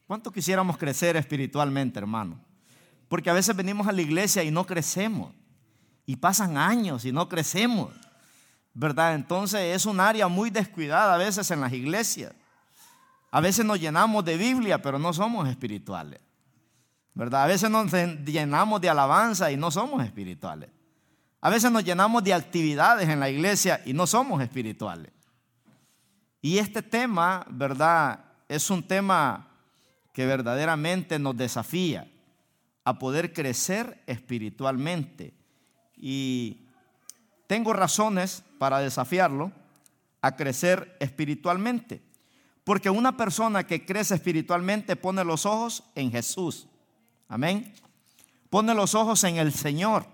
¿Cuánto quisiéramos crecer espiritualmente, hermano? Porque a veces venimos a la iglesia y no crecemos. Y pasan años y no crecemos, ¿verdad? Entonces es un área muy descuidada a veces en las iglesias. A veces nos llenamos de Biblia, pero no somos espirituales, ¿verdad? A veces nos llenamos de alabanza y no somos espirituales. A veces nos llenamos de actividades en la iglesia y no somos espirituales. Y este tema, ¿verdad?, es un tema que verdaderamente nos desafía a poder crecer espiritualmente. Y tengo razones para desafiarlo a crecer espiritualmente. Porque una persona que crece espiritualmente pone los ojos en Jesús. Amén. Pone los ojos en el Señor.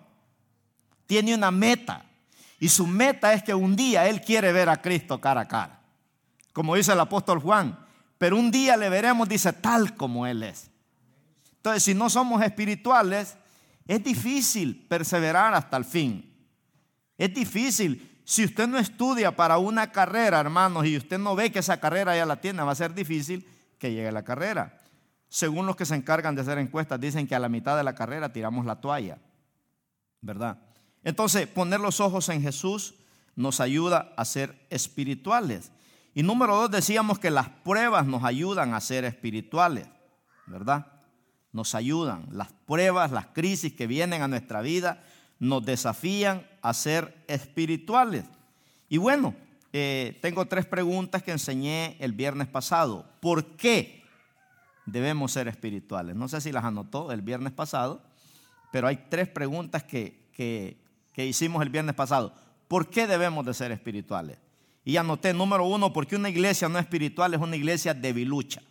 Tiene una meta. Y su meta es que un día él quiere ver a Cristo cara a cara. Como dice el apóstol Juan. Pero un día le veremos, dice, tal como Él es. Entonces, si no somos espirituales, es difícil perseverar hasta el fin. Es difícil. Si usted no estudia para una carrera, hermanos, y usted no ve que esa carrera ya la tiene, va a ser difícil que llegue a la carrera. Según los que se encargan de hacer encuestas, dicen que a la mitad de la carrera tiramos la toalla, ¿verdad? Entonces, poner los ojos en Jesús nos ayuda a ser espirituales. Y número 2, decíamos que las pruebas nos ayudan a ser espirituales, ¿verdad? Nos ayudan. Las pruebas, las crisis que vienen a nuestra vida nos desafían a ser espirituales. Y bueno, tengo 3 preguntas que enseñé el viernes pasado. ¿Por qué debemos ser espirituales? No sé si las anotó el viernes pasado, pero hay 3 preguntas que hicimos el viernes pasado. ¿Por qué debemos de ser espirituales? Y anoté, número 1, porque una iglesia no espiritual es una iglesia debilucha.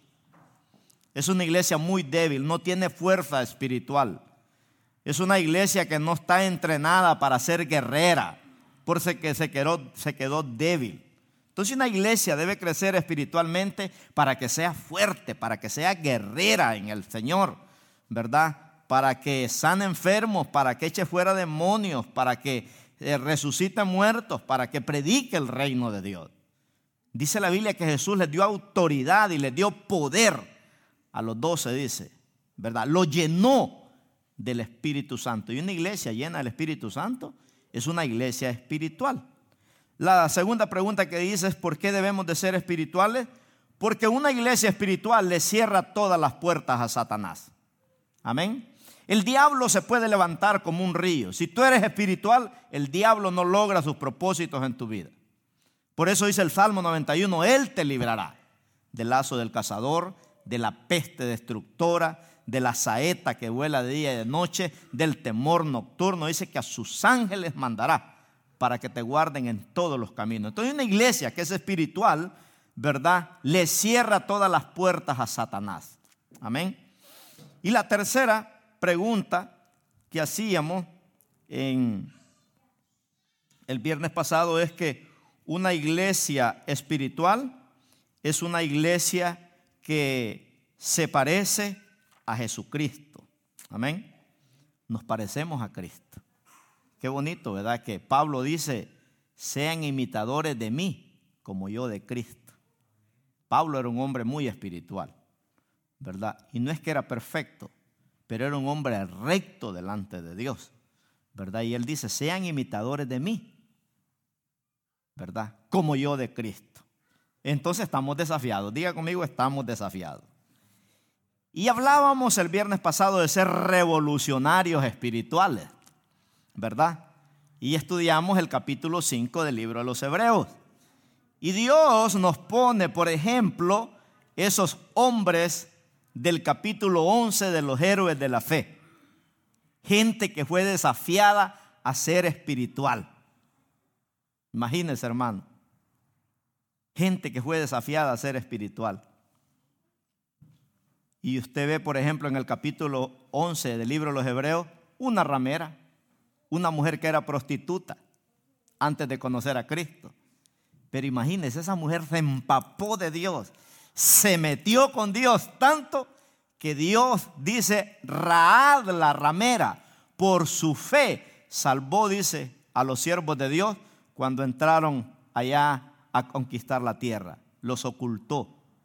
Es una iglesia muy débil, no tiene fuerza espiritual. Es una iglesia que no está entrenada para ser guerrera, porque se quedó débil. Entonces una iglesia debe crecer espiritualmente para que sea fuerte, para que sea guerrera en el Señor, ¿verdad? Para que sane enfermos, para que eche fuera demonios, para que resucite muertos, para que predique el reino de Dios. Dice la Biblia que Jesús les dio autoridad y les dio poder a los 12, dice, ¿verdad? Lo llenó del Espíritu Santo. Y una iglesia llena del Espíritu Santo es una iglesia espiritual. La segunda pregunta que dice es ¿por qué debemos de ser espirituales? Porque una iglesia espiritual le cierra todas las puertas a Satanás. Amén. El diablo se puede levantar como un río. Si tú eres espiritual, el diablo no logra sus propósitos en tu vida. Por eso dice el Salmo 91, Él te librará del lazo del cazador, de la peste destructora, de la saeta que vuela de día y de noche, del temor nocturno. Dice que a sus ángeles mandará para que te guarden en todos los caminos. Entonces una iglesia que es espiritual, ¿verdad?, le cierra todas las puertas a Satanás. Amén. Y la tercera pregunta que hacíamos en el viernes pasado es que una iglesia espiritual es una iglesia que se parece a Jesucristo. Amén. Nos parecemos a Cristo. Qué bonito, ¿verdad? Que Pablo dice, sean imitadores de mí como yo de Cristo. Pablo era un hombre muy espiritual, ¿verdad? Y no es que era perfecto, pero era un hombre recto delante de Dios, ¿verdad? Y él dice, sean imitadores de mí, ¿verdad? Como yo de Cristo. Entonces estamos desafiados. Diga conmigo, estamos desafiados. Y hablábamos el viernes pasado de ser revolucionarios espirituales, ¿verdad? Y estudiamos el capítulo 5 del libro de los Hebreos. Y Dios nos pone, por ejemplo, esos hombres del capítulo 11 de los héroes de la fe. Gente que fue desafiada a ser espiritual. Imagínense, hermano. Gente que fue desafiada a ser espiritual. Y usted ve, por ejemplo, en el capítulo 11 del libro de los Hebreos, una ramera, una mujer que era prostituta antes de conocer a Cristo. Pero imagínense, esa mujer se empapó de Dios, se metió con Dios tanto que Dios, dice, Rahab la ramera, por su fe salvó, dice, a los siervos de Dios cuando entraron allá a conquistar la tierra. Los ocultó.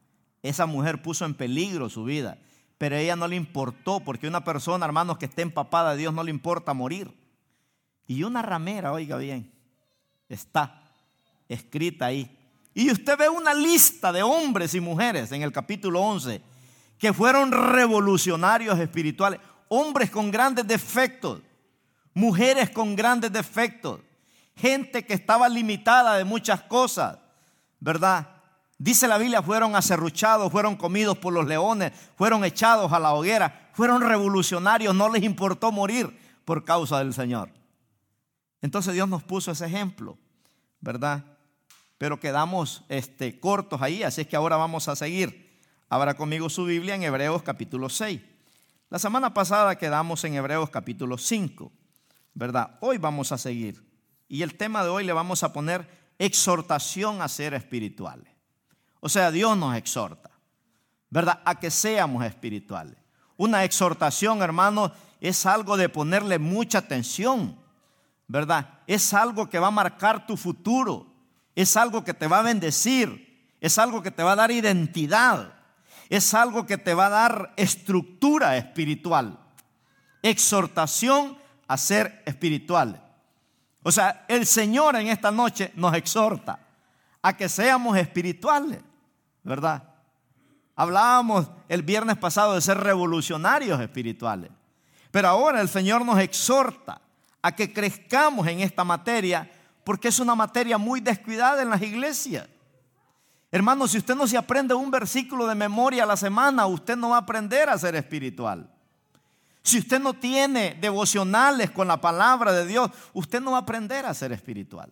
esa mujer puso en peligro su vida, pero a ella no le importó, porque una persona, hermanos, que esté empapada de Dios no le importa morir. Y una ramera, oiga bien, está escrita ahí. Y usted ve una lista de hombres y mujeres en el capítulo 11 que fueron revolucionarios espirituales, hombres con grandes defectos, mujeres con grandes defectos, gente que estaba limitada de muchas cosas, ¿verdad? Dice la Biblia, fueron aserruchados, fueron comidos por los leones, fueron echados a la hoguera, fueron revolucionarios, no les importó morir por causa del Señor. Entonces Dios nos puso ese ejemplo, ¿verdad? Pero quedamos cortos ahí, así es que ahora vamos a seguir. Abra conmigo su Biblia en Hebreos capítulo 6. La semana pasada quedamos en Hebreos capítulo 5, ¿verdad? Hoy vamos a seguir. Y el tema de hoy le vamos a poner exhortación a ser espirituales. O sea, Dios nos exhorta, ¿verdad? A que seamos espirituales. Una exhortación, hermano, es algo de ponerle mucha atención, ¿verdad? Es algo que va a marcar tu futuro. Es algo que te va a bendecir. Es algo que te va a dar identidad. Es algo que te va a dar estructura espiritual. Exhortación a ser espirituales. O sea, el Señor en esta noche nos exhorta a que seamos espirituales, ¿verdad? Hablábamos el viernes pasado de ser revolucionarios espirituales, pero ahora el Señor nos exhorta a que crezcamos en esta materia, porque es una materia muy descuidada en las iglesias. Hermano, si usted no se aprende un versículo de memoria a la semana, usted no va a aprender a ser espiritual. Si usted no tiene devocionales con la palabra de Dios, usted no va a aprender a ser espiritual.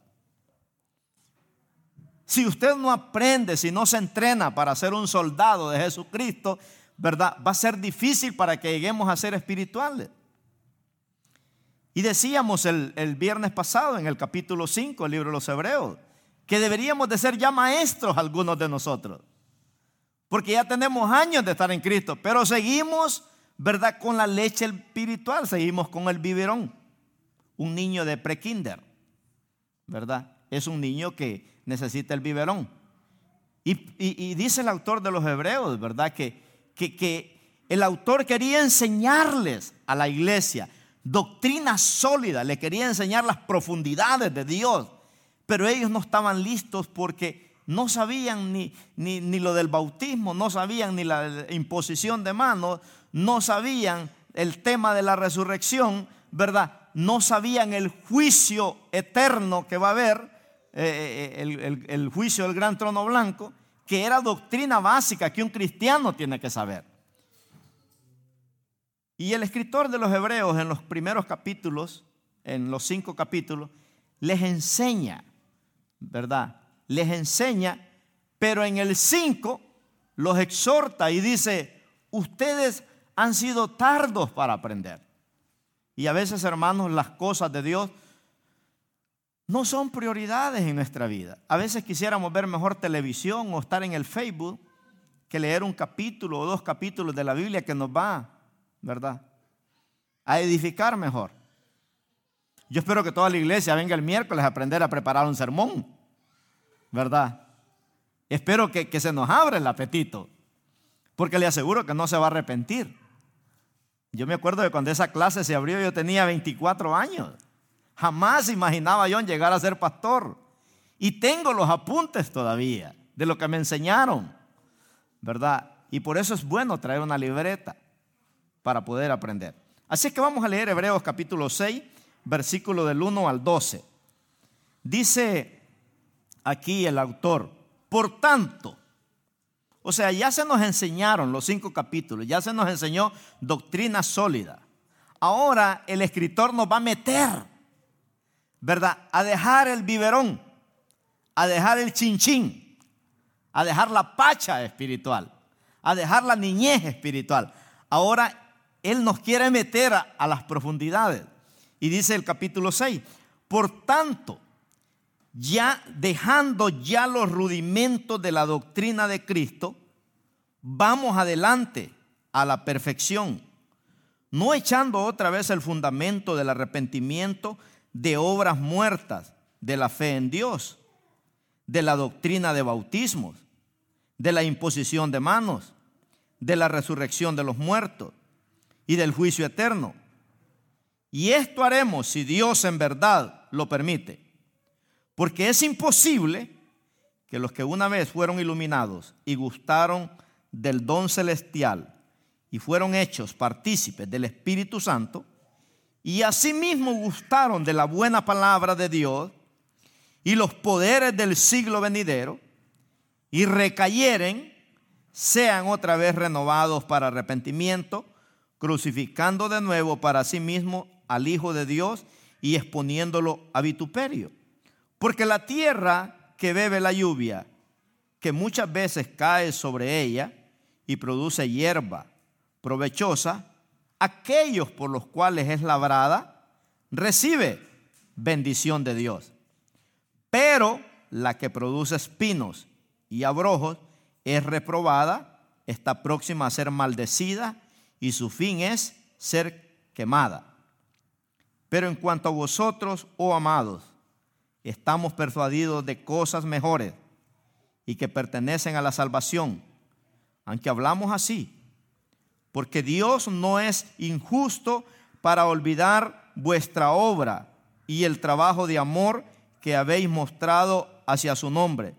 Si usted no aprende, si no se entrena para ser un soldado de Jesucristo, ¿verdad? Va a ser difícil para que lleguemos a ser espirituales. Y decíamos el viernes pasado en el capítulo 5 del libro de los Hebreos, que deberíamos de ser ya maestros algunos de nosotros, porque ya tenemos años de estar en Cristo, pero seguimos, ¿verdad?, con la leche espiritual, seguimos con el biberón. Un niño de prekinder, ¿verdad? Es un niño que necesita el biberón. Y dice el autor de los Hebreos, ¿verdad?, que el autor quería enseñarles a la iglesia doctrina sólida, le quería enseñar las profundidades de Dios, pero ellos no estaban listos porque no sabían ni lo del bautismo, no sabían ni la imposición de manos, no sabían el tema de la resurrección, ¿verdad? No sabían el juicio eterno que va a haber, el juicio del gran trono blanco, que era doctrina básica que un cristiano tiene que saber. Y el escritor de los Hebreos en los primeros capítulos, en los 5 capítulos, les enseña, ¿verdad? Les enseña, pero en el 5 los exhorta y dice, ustedes han sido tardos para aprender. Y a veces, hermanos, las cosas de Dios no son prioridades en nuestra vida. A veces quisiéramos ver mejor televisión o estar en el Facebook que leer un capítulo o 2 capítulos de la Biblia que nos va, ¿verdad?, a edificar mejor. Yo espero que toda la iglesia venga el miércoles a aprender a preparar un sermón, ¿verdad? Espero que se nos abra el apetito, porque le aseguro que no se va a arrepentir. Yo me acuerdo de cuando esa clase se abrió, yo tenía 24 años. Jamás imaginaba yo llegar a ser pastor. Y tengo los apuntes todavía de lo que me enseñaron, ¿verdad? Y por eso es bueno traer una libreta para poder aprender. Así que vamos a leer Hebreos capítulo 6, versículo del 1 al 12. Dice aquí el autor, por tanto, o sea, ya se nos enseñaron los 5 capítulos, ya se nos enseñó doctrina sólida. Ahora el escritor nos va a meter, ¿verdad?, a dejar el biberón, a dejar el chinchín, a dejar la pacha espiritual, a dejar la niñez espiritual. Ahora Él nos quiere meter a las profundidades. Y dice el capítulo 6, por tanto, ya dejando ya los rudimentos de la doctrina de Cristo, vamos adelante a la perfección, no echando otra vez el fundamento del arrepentimiento de obras muertas, de la fe en Dios, de la doctrina de bautismos, de la imposición de manos, de la resurrección de los muertos y del juicio eterno. Y esto haremos si Dios en verdad lo permite, porque es imposible que los que una vez fueron iluminados y gustaron del don celestial y fueron hechos partícipes del Espíritu Santo, y asimismo gustaron de la buena palabra de Dios y los poderes del siglo venidero, y recayeren, sean otra vez renovados para arrepentimiento, crucificando de nuevo para sí mismo al Hijo de Dios y exponiéndolo a vituperio. Porque la tierra que bebe la lluvia, que muchas veces cae sobre ella y produce hierba provechosa, aquellos por los cuales es labrada, recibe bendición de Dios. Pero la que produce espinos y abrojos es reprobada, está próxima a ser maldecida y su fin es ser quemada. Pero en cuanto a vosotros, oh amados, estamos persuadidos de cosas mejores y que pertenecen a la salvación, aunque hablamos así, porque Dios no es injusto para olvidar vuestra obra y el trabajo de amor que habéis mostrado hacia su nombre,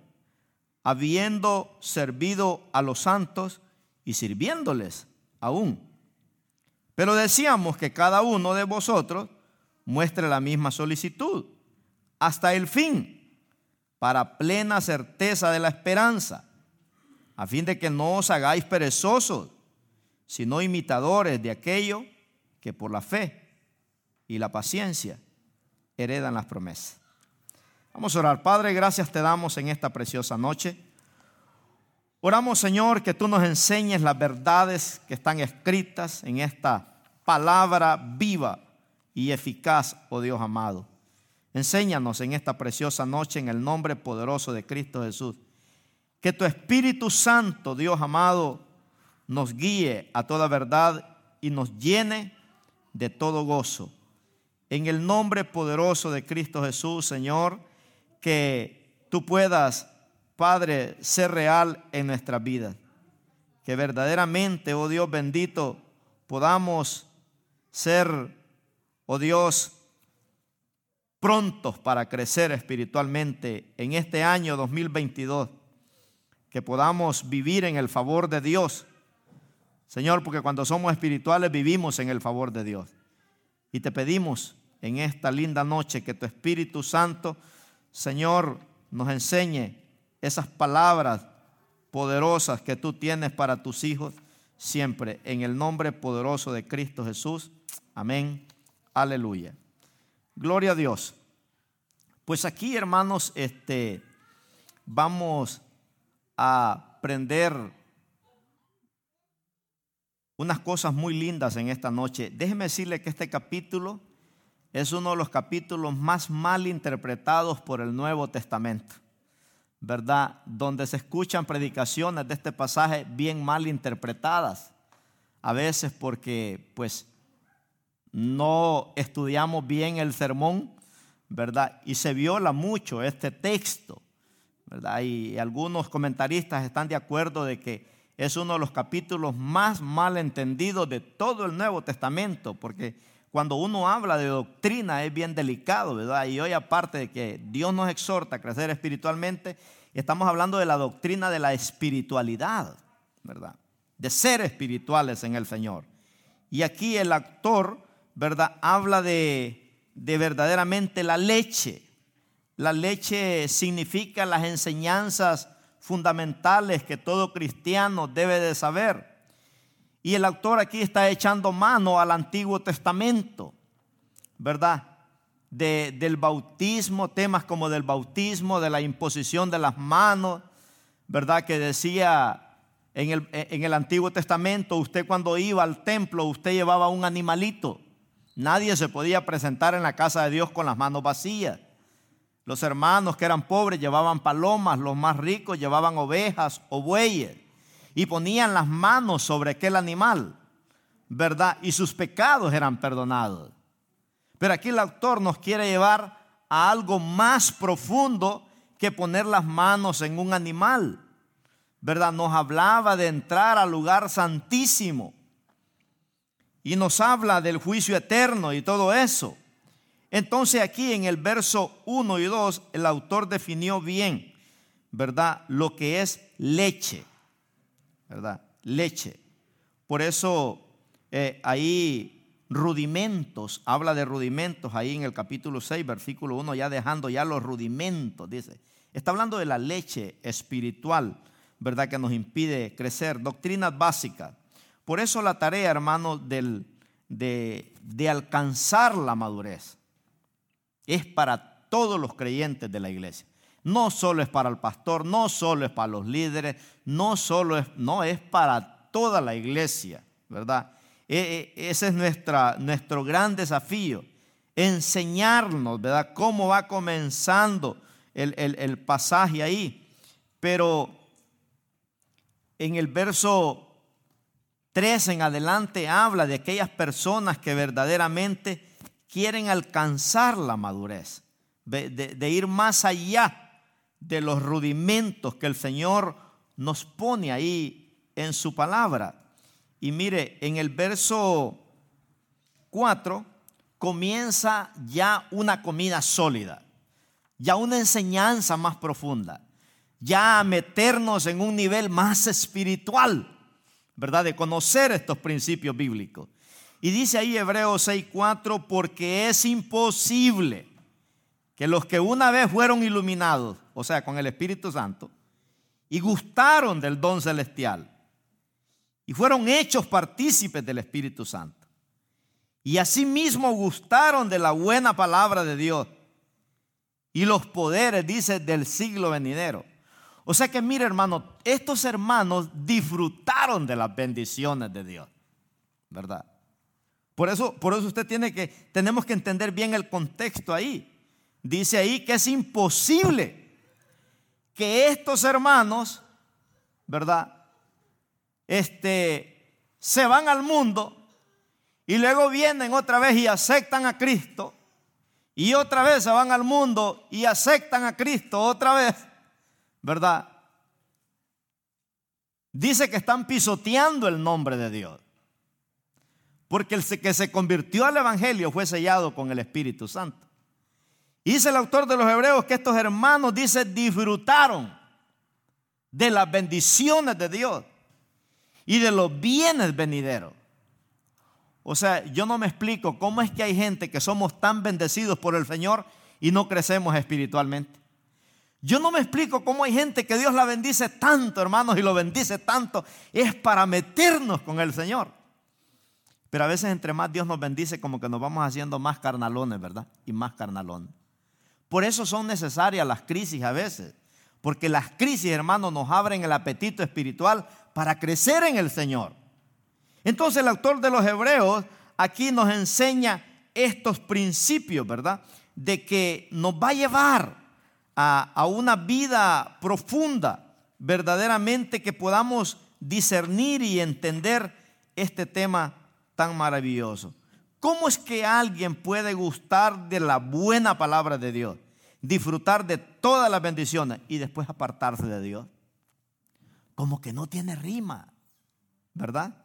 habiendo servido a los santos y sirviéndoles aún. Pero decíamos que cada uno de vosotros muestre la misma solicitud hasta el fin, para plena certeza de la esperanza, a fin de que no os hagáis perezosos, sino imitadores de aquello que por la fe y la paciencia heredan las promesas. Vamos a orar. Padre, gracias te damos en esta preciosa noche. Oramos, Señor, que tú nos enseñes las verdades que están escritas en esta palabra viva y eficaz, oh Dios amado. Enséñanos en esta preciosa noche en el nombre poderoso de Cristo Jesús. Que tu Espíritu Santo, Dios amado, nos guíe a toda verdad y nos llene de todo gozo. En el nombre poderoso de Cristo Jesús, Señor, que tú puedas, Padre, ser real en nuestras vidas. Que verdaderamente, oh Dios bendito, podamos ser, oh Dios, prontos para crecer espiritualmente en este año 2022. Que podamos vivir en el favor de Dios, Señor, porque cuando somos espirituales vivimos en el favor de Dios. Y te pedimos en esta linda noche que tu Espíritu Santo, Señor, nos enseñe esas palabras poderosas que tú tienes para tus hijos siempre, en el nombre poderoso de Cristo Jesús. Amén. Aleluya. Gloria a Dios. Pues aquí, hermanos, vamos a aprender unas cosas muy lindas en esta noche. Déjeme decirle que este capítulo es uno de los capítulos más mal interpretados por el Nuevo Testamento, ¿verdad? Donde se escuchan predicaciones de este pasaje bien mal interpretadas, a veces porque pues no estudiamos bien el sermón, ¿verdad? Y se viola mucho este texto, ¿verdad? Y algunos comentaristas están de acuerdo de que es uno de los capítulos más mal entendidos de todo el Nuevo Testamento, porque cuando uno habla de doctrina es bien delicado, ¿verdad? Y hoy, aparte de que Dios nos exhorta a crecer espiritualmente, estamos hablando de la doctrina de la espiritualidad, ¿verdad? De ser espirituales en el Señor. Y aquí el autor, ¿verdad?, habla de verdaderamente la leche. La leche significa las enseñanzas fundamentales que todo cristiano debe de saber. Y el autor aquí está echando mano al Antiguo Testamento, ¿verdad? Del bautismo, temas como del bautismo, de la imposición de las manos, ¿verdad? Que decía en el Antiguo Testamento, usted cuando iba al templo, usted llevaba un animalito. Nadie se podía presentar en la casa de Dios con las manos vacías. Los hermanos que eran pobres llevaban palomas, los más ricos llevaban ovejas o bueyes y ponían las manos sobre aquel animal, ¿verdad? Y sus pecados eran perdonados. Pero aquí el autor nos quiere llevar a algo más profundo que poner las manos en un animal, ¿verdad? Nos hablaba de entrar al lugar santísimo y nos habla del juicio eterno y todo eso. Entonces aquí en el verso 1 y 2 el autor definió bien, ¿verdad?, lo que es leche, ¿verdad? Leche. Por eso ahí rudimentos, habla de rudimentos ahí en el capítulo 6, versículo 1, ya dejando ya los rudimentos, dice. Está hablando de la leche espiritual, ¿verdad?, que nos impide crecer, doctrinas básicas. Por eso la tarea, hermanos, de alcanzar la madurez es para todos los creyentes de la iglesia. No solo es para el pastor, no solo es para los líderes, no es para toda la iglesia, ¿verdad? Ese es nuestro gran desafío, enseñarnos, ¿verdad?, cómo va comenzando el pasaje ahí. Pero en el verso 3 en adelante habla de aquellas personas que verdaderamente quieren alcanzar la madurez, de ir más allá de los rudimentos que el Señor nos pone ahí en su palabra. Y mire, en el verso 4 comienza ya una comida sólida, ya una enseñanza más profunda, ya a meternos en un nivel más espiritual, ¿verdad?, de conocer estos principios bíblicos. Y dice ahí Hebreos 6:4, porque es imposible que los que una vez fueron iluminados, o sea, con el Espíritu Santo, y gustaron del don celestial, y fueron hechos partícipes del Espíritu Santo, y asimismo gustaron de la buena palabra de Dios y los poderes, dice, del siglo venidero. O sea que mire, hermano, estos hermanos disfrutaron de las bendiciones de Dios, ¿verdad? Por eso tenemos que entender bien el contexto ahí. Dice ahí que es imposible que estos hermanos, ¿verdad?, se van al mundo y luego vienen otra vez y aceptan a Cristo, y otra vez se van al mundo y aceptan a Cristo otra vez, ¿verdad? Dice que están pisoteando el nombre de Dios, porque el que se convirtió al evangelio fue sellado con el Espíritu Santo. Y dice el autor de los Hebreos que estos hermanos, dice, disfrutaron de las bendiciones de Dios y de los bienes venideros. O sea, yo no me explico cómo es que hay gente que somos tan bendecidos por el Señor y no crecemos espiritualmente. Yo no me explico cómo hay gente que Dios la bendice tanto, hermanos, y lo bendice tanto. Es para meternos con el Señor. Pero a veces entre más Dios nos bendice, como que nos vamos haciendo más carnalones, ¿verdad? Y más carnalones. Por eso son necesarias las crisis a veces. Porque las crisis, hermanos, nos abren el apetito espiritual para crecer en el Señor. Entonces el autor de los Hebreos aquí nos enseña estos principios, ¿verdad?, de que nos va a llevar a una vida profunda, verdaderamente que podamos discernir y entender este tema tan maravilloso. ¿Cómo es que alguien puede gustar de la buena palabra de Dios, disfrutar de todas las bendiciones y después apartarse de Dios? Como que no tiene rima, ¿verdad?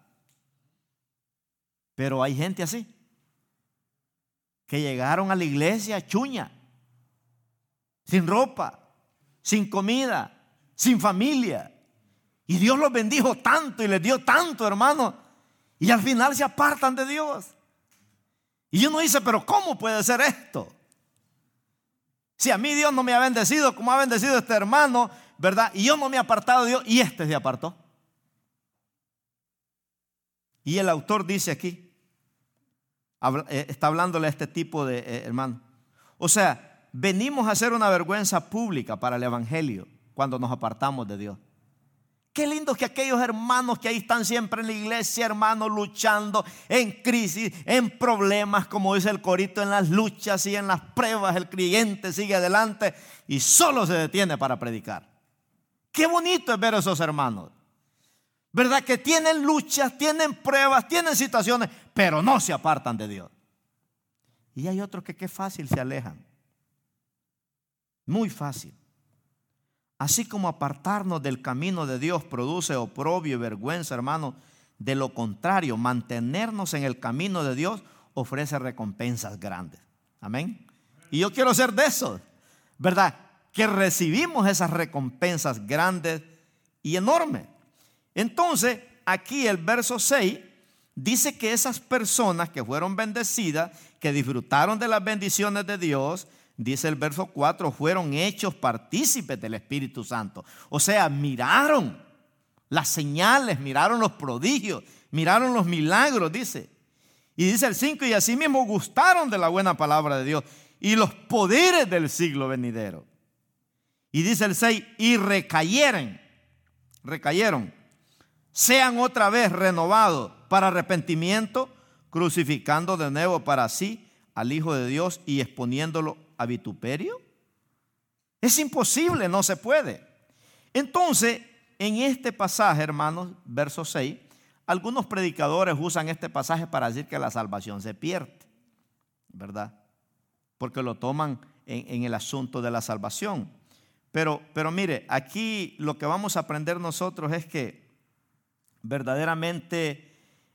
Pero hay gente así, que llegaron a la iglesia chuña, sin ropa, sin comida, sin familia. Y Dios los bendijo tanto y les dio tanto, hermano. Y al final se apartan de Dios. Y uno dice, pero ¿cómo puede ser esto? Si a mí Dios no me ha bendecido como ha bendecido este hermano, ¿verdad? Y yo no me he apartado de Dios y este se apartó. Y el autor dice aquí, está hablándole a este tipo de hermano. O sea, venimos a ser una vergüenza pública para el evangelio cuando nos apartamos de Dios. Qué lindo que aquellos hermanos que ahí están siempre en la iglesia, hermanos, luchando en crisis, en problemas, como dice el corito, en las luchas y en las pruebas, el creyente sigue adelante y solo se detiene para predicar. Qué bonito es ver a esos hermanos, ¿verdad? Que tienen luchas, tienen pruebas, tienen situaciones, pero no se apartan de Dios. Y hay otros que qué fácil se alejan. Muy fácil. Así como apartarnos del camino de Dios produce oprobio y vergüenza, hermano, de lo contrario, mantenernos en el camino de Dios ofrece recompensas grandes. Amén. Y yo quiero ser de esos, ¿verdad? Que recibimos esas recompensas grandes y enormes. Entonces, aquí el verso 6 dice que esas personas que fueron bendecidas, que disfrutaron de las bendiciones de Dios, dice el verso 4, fueron hechos partícipes del Espíritu Santo. O sea, miraron las señales, miraron los prodigios, miraron los milagros, dice. Y dice el 5, y asimismo gustaron de la buena palabra de Dios y los poderes del siglo venidero. Y dice el 6, y recayeron, sean otra vez renovados para arrepentimiento, crucificando de nuevo para sí al Hijo de Dios y exponiéndolo a vituperio. Es imposible, no se puede. Entonces, en este pasaje, hermanos, verso 6, algunos predicadores usan este pasaje para decir que la salvación se pierde, ¿verdad? Porque lo toman en el asunto de la salvación. Pero mire, aquí lo que vamos a aprender nosotros es que verdaderamente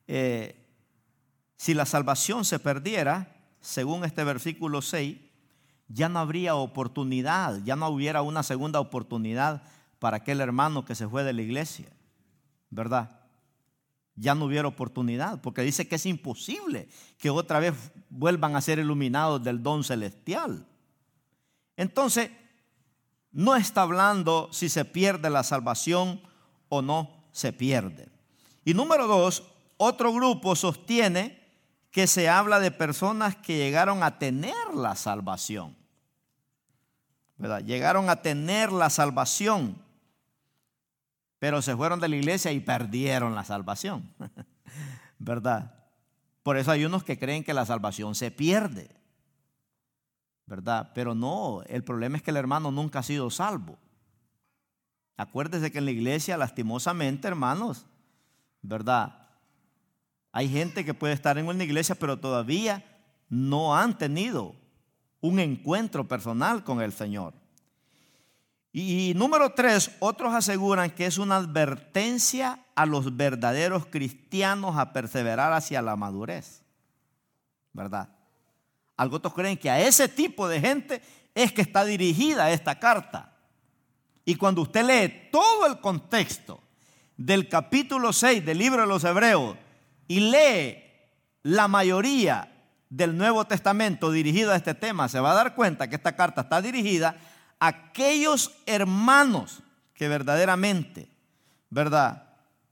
si la salvación se perdiera, según este versículo 6, ya no habría oportunidad, ya no hubiera una segunda oportunidad para aquel hermano que se fue de la iglesia, ¿verdad? Ya no hubiera oportunidad, porque dice que es imposible que otra vez vuelvan a ser iluminados del don celestial. Entonces, no está hablando si se pierde la salvación o no se pierde. Y número 2, otro grupo sostiene que se habla de personas que llegaron a tener la salvación, ¿verdad? Llegaron a tener la salvación, pero se fueron de la iglesia y perdieron la salvación, ¿verdad? Por eso hay unos que creen que la salvación se pierde, ¿verdad? Pero no, el problema es que el hermano nunca ha sido salvo. Acuérdese que en la iglesia, lastimosamente, hermanos, ¿verdad? Hay gente que puede estar en una iglesia, pero todavía no han tenido un encuentro personal con el Señor. Y número 3, otros aseguran que es una advertencia a los verdaderos cristianos a perseverar hacia la madurez, ¿verdad? Algunos creen que a ese tipo de gente es que está dirigida esta carta. Y cuando usted lee todo el contexto del capítulo 6 del libro de los Hebreos y lee la mayoría del Nuevo Testamento dirigido a este tema, se va a dar cuenta que esta carta está dirigida a aquellos hermanos que verdaderamente, ¿verdad?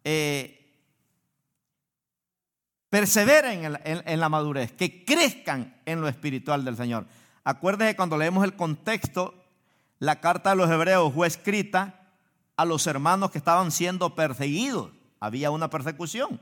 Perseveren en la madurez, que crezcan en lo espiritual del Señor. Acuérdense, cuando leemos el contexto, la carta de los Hebreos fue escrita a los hermanos que estaban siendo perseguidos. Había una persecución.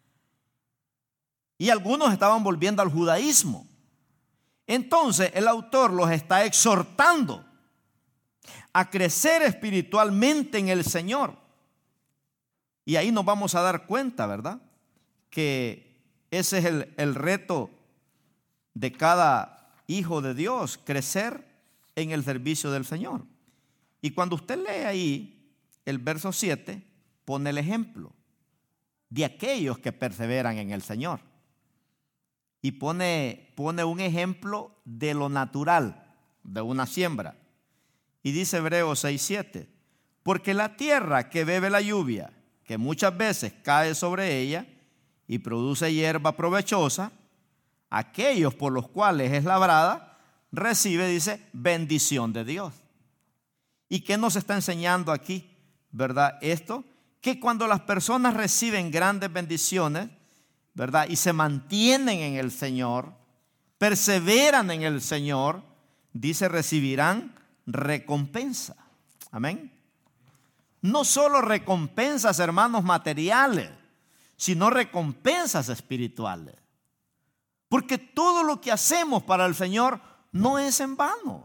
Y algunos estaban volviendo al judaísmo. Entonces el autor los está exhortando a crecer espiritualmente en el Señor. Y ahí nos vamos a dar cuenta, ¿verdad? Que ese es el reto de cada hijo de Dios, crecer en el servicio del Señor. Y cuando usted lee ahí el verso 7, pone el ejemplo de aquellos que perseveran en el Señor. Y pone un ejemplo de lo natural, de una siembra. Y dice Hebreos 6:7, porque la tierra que bebe la lluvia, que muchas veces cae sobre ella y produce hierba provechosa, aquellos por los cuales es labrada, recibe, dice, bendición de Dios. ¿Y qué nos está enseñando aquí, verdad? Esto, que cuando las personas reciben grandes bendiciones, ¿verdad? Y se mantienen en el Señor, perseveran en el Señor, dice, recibirán recompensa. Amén. No solo recompensas, hermanos, materiales, sino recompensas espirituales. Porque todo lo que hacemos para el Señor no es en vano.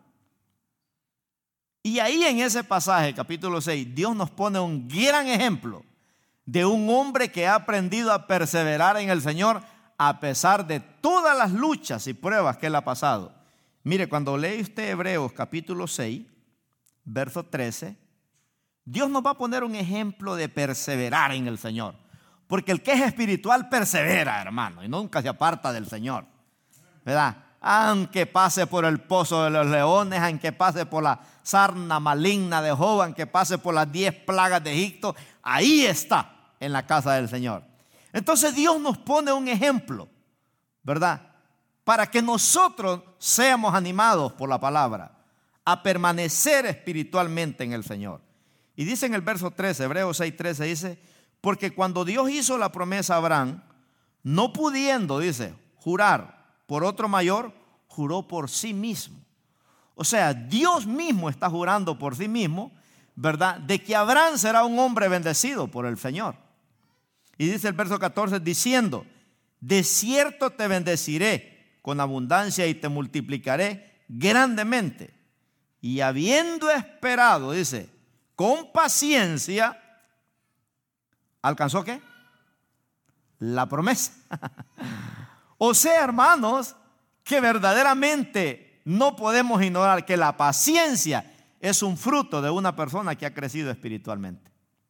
Y ahí en ese pasaje, capítulo 6, Dios nos pone un gran ejemplo de un hombre que ha aprendido a perseverar en el Señor a pesar de todas las luchas y pruebas que él ha pasado. Mire, cuando lee usted Hebreos capítulo 6, verso 13, Dios nos va a poner un ejemplo de perseverar en el Señor. Porque el que es espiritual persevera, hermano, y nunca se aparta del Señor, ¿verdad? Aunque pase por el pozo de los leones, aunque pase por la sarna maligna de Job, aunque pase por las 10 plagas de Egipto, ahí está en la casa del Señor. Entonces Dios nos pone un ejemplo, ¿verdad? Para que nosotros seamos animados por la palabra a permanecer espiritualmente en el Señor. Y dice en el verso 13, Hebreos 6:13, dice: porque cuando Dios hizo la promesa a Abraham, no pudiendo, dice, jurar por otro mayor, juró por sí mismo. O sea, Dios mismo está jurando por sí mismo, ¿verdad?, de que Abraham será un hombre bendecido por el Señor. Y dice el verso 14, diciendo: de cierto te bendeciré con abundancia y te multiplicaré grandemente. Y habiendo esperado, dice, con paciencia, ¿alcanzó qué? La promesa. O sea, hermanos, que verdaderamente no podemos ignorar que la paciencia es un fruto de una persona que ha crecido espiritualmente.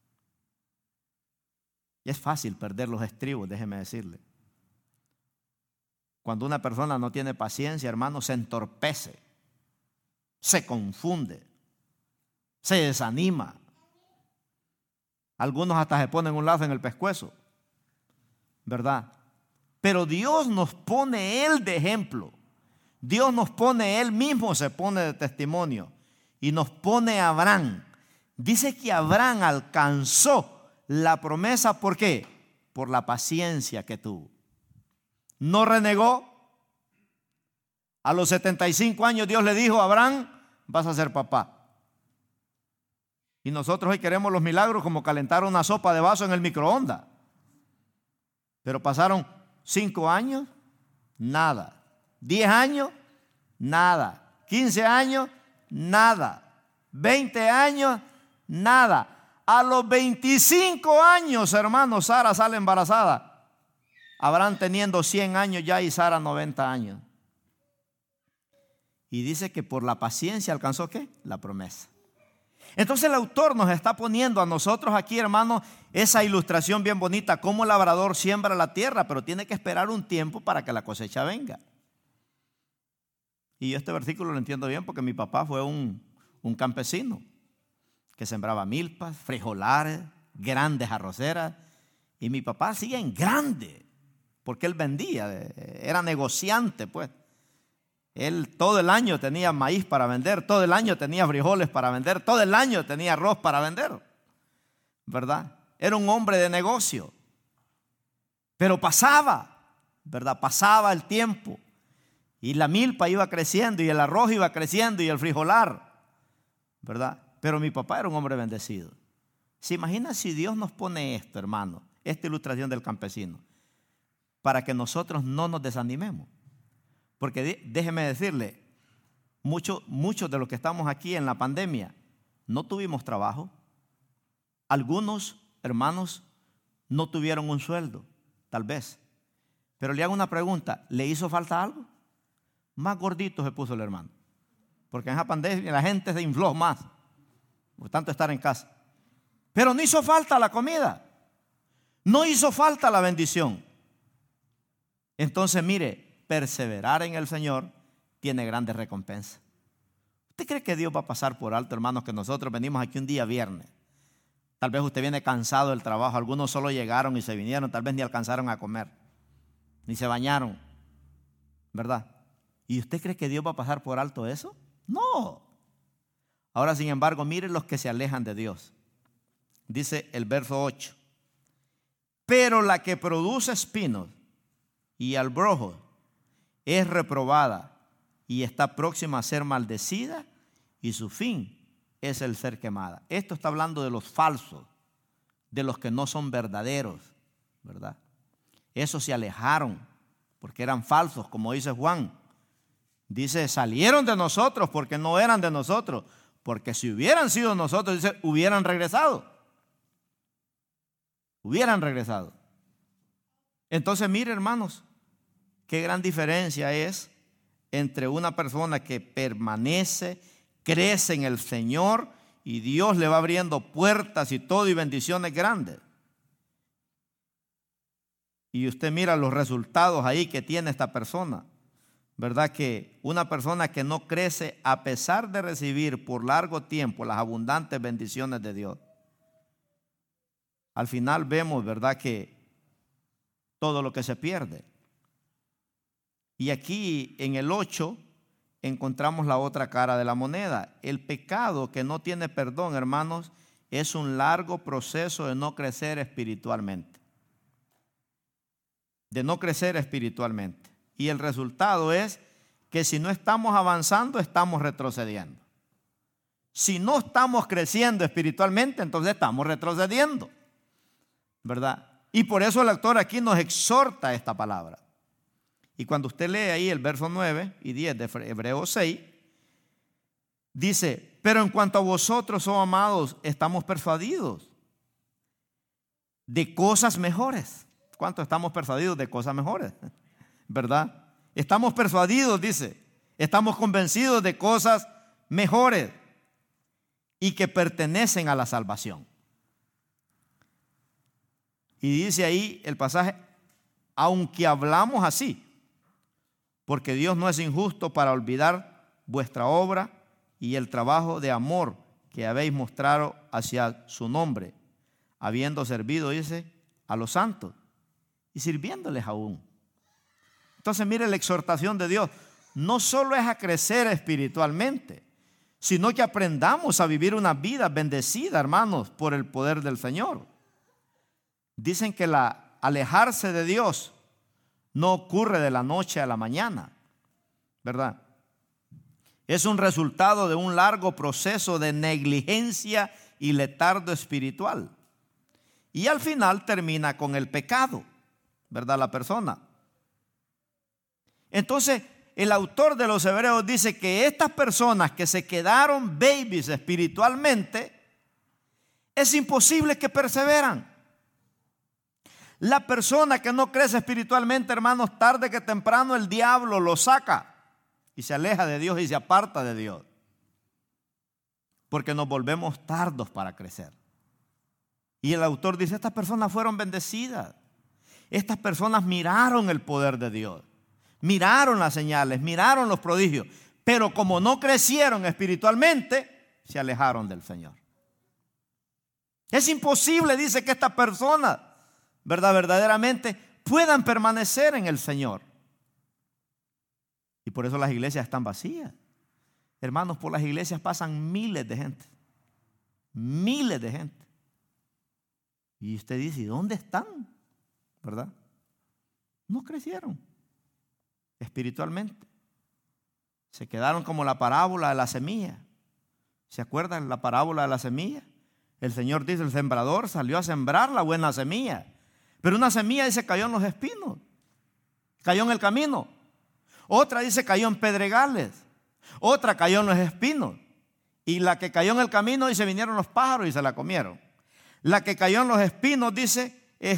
Y es fácil perder los estribos, déjeme decirle. Cuando una persona no tiene paciencia, hermano, se entorpece, se confunde, se desanima. Algunos hasta se ponen un lazo en el pescuezo, ¿verdad? Pero Dios nos pone Él de ejemplo. Dios nos pone, Él mismo se pone de testimonio. Y nos pone a Abraham. Dice que Abraham alcanzó la promesa, ¿por qué? Por la paciencia que tuvo. No renegó. A los 75 años Dios le dijo: Abraham, vas a ser papá. Y nosotros hoy queremos los milagros como calentar una sopa de vaso en el microondas. Pero pasaron 5 años, nada. 10 años, nada. 15 años, nada. 20 años, nada. A los 25 años, hermano, Sara sale embarazada. Abraham teniendo 100 años ya y Sara 90 años. Y dice que por la paciencia alcanzó ¿qué? La promesa. Entonces el autor nos está poniendo a nosotros aquí, hermanos, esa ilustración bien bonita, cómo el labrador siembra la tierra, pero tiene que esperar un tiempo para que la cosecha venga. Y yo este versículo lo entiendo bien porque mi papá fue un campesino que sembraba milpas, frijolares, grandes arroceras. Y mi papá sigue en grande, porque él vendía, era negociante, pues. Él todo el año tenía maíz para vender, todo el año tenía frijoles para vender, todo el año tenía arroz para vender, ¿verdad? Era un hombre de negocio. Pero pasaba, ¿verdad? Pasaba el tiempo y la milpa iba creciendo y el arroz iba creciendo y el frijolar, ¿verdad? Pero mi papá era un hombre bendecido. ¿Se imagina si Dios nos pone esto, hermano? Esta ilustración del campesino, para que nosotros no nos desanimemos. Porque déjeme decirle, muchos de los que estamos aquí en la pandemia no tuvimos trabajo. Algunos hermanos no tuvieron un sueldo, tal vez. Pero le hago una pregunta, ¿le hizo falta algo? Más gordito se puso el hermano. Porque en esa pandemia la gente se infló más, por tanto estar en casa. Pero no hizo falta la comida, no hizo falta la bendición. Entonces mire, perseverar en el Señor tiene grandes recompensas. ¿Usted cree que Dios va a pasar por alto, hermanos, que nosotros venimos aquí un día viernes? Tal vez usted viene cansado del trabajo, algunos solo llegaron y se vinieron, tal vez ni alcanzaron a comer, ni se bañaron, ¿verdad? ¿Y usted cree que Dios va a pasar por alto eso? No. Ahora, sin embargo, miren los que se alejan de Dios. Dice el verso 8: pero la que produce espinos y albrojos es reprobada y está próxima a ser maldecida, y su fin es el ser quemada. Esto está hablando de los falsos, de los que no son verdaderos, ¿verdad? Esos se alejaron porque eran falsos, como dice Juan. Dice, salieron de nosotros porque no eran de nosotros, porque si hubieran sido nosotros, dice, hubieran regresado. Hubieran regresado. Entonces, mire, hermanos, qué gran diferencia es entre una persona que permanece, crece en el Señor y Dios le va abriendo puertas y todo y bendiciones grandes. Y usted mira los resultados ahí que tiene esta persona. ¿Verdad? Que una persona que no crece a pesar de recibir por largo tiempo las abundantes bendiciones de Dios. Al final vemos, ¿verdad?, que todo lo que se pierde. Y aquí en el 8 encontramos la otra cara de la moneda. El pecado que no tiene perdón, hermanos, es un largo proceso de no crecer espiritualmente. De no crecer espiritualmente. Y el resultado es que si no estamos avanzando, estamos retrocediendo. Si no estamos creciendo espiritualmente, entonces estamos retrocediendo, ¿verdad? Y por eso el autor aquí nos exhorta esta palabra. Y cuando usted lee ahí el verso 9 y 10 de Hebreos 6, dice: pero en cuanto a vosotros, oh amados, estamos persuadidos de cosas mejores. ¿Cuánto estamos persuadidos de cosas mejores? ¿Verdad? Estamos persuadidos, dice, estamos convencidos de cosas mejores y que pertenecen a la salvación. Y dice ahí el pasaje: aunque hablamos así, porque Dios no es injusto para olvidar vuestra obra y el trabajo de amor que habéis mostrado hacia su nombre, habiendo servido, dice, a los santos y sirviéndoles aún. Entonces mire la exhortación de Dios. No solo es a crecer espiritualmente, sino que aprendamos a vivir una vida bendecida, hermanos, por el poder del Señor. Dicen que alejarse de Dios no ocurre de la noche a la mañana, ¿verdad? Es un resultado de un largo proceso de negligencia y letargo espiritual. Y al final termina con el pecado, ¿verdad? La persona. Entonces, el autor de los Hebreos dice que estas personas que se quedaron babies espiritualmente, es imposible que perseveran. La persona que no crece espiritualmente, hermanos, tarde que temprano el diablo lo saca y se aleja de Dios y se aparta de Dios. Porque nos volvemos tardos para crecer. Y el autor dice: estas personas fueron bendecidas. Estas personas miraron el poder de Dios. Miraron las señales, miraron los prodigios, pero como no crecieron espiritualmente, se alejaron del Señor. Es imposible, dice, que estas personas, ¿verdad?, verdaderamente puedan permanecer en el Señor. Y por eso las iglesias están vacías. Hermanos, por las iglesias pasan miles de gente. Miles de gente. Y usted dice: ¿y dónde están? ¿Verdad? No crecieron espiritualmente. Se quedaron como la parábola de la semilla. ¿Se acuerdan la parábola de la semilla? El Señor dice: el sembrador salió a sembrar la buena semilla, pero una semilla, dice, cayó en los espinos, cayó en el camino. Otra, dice, cayó en pedregales. Otra cayó en los espinos. Y la que cayó en el camino, dice, vinieron los pájaros y se la comieron. La que cayó en los espinos, dice,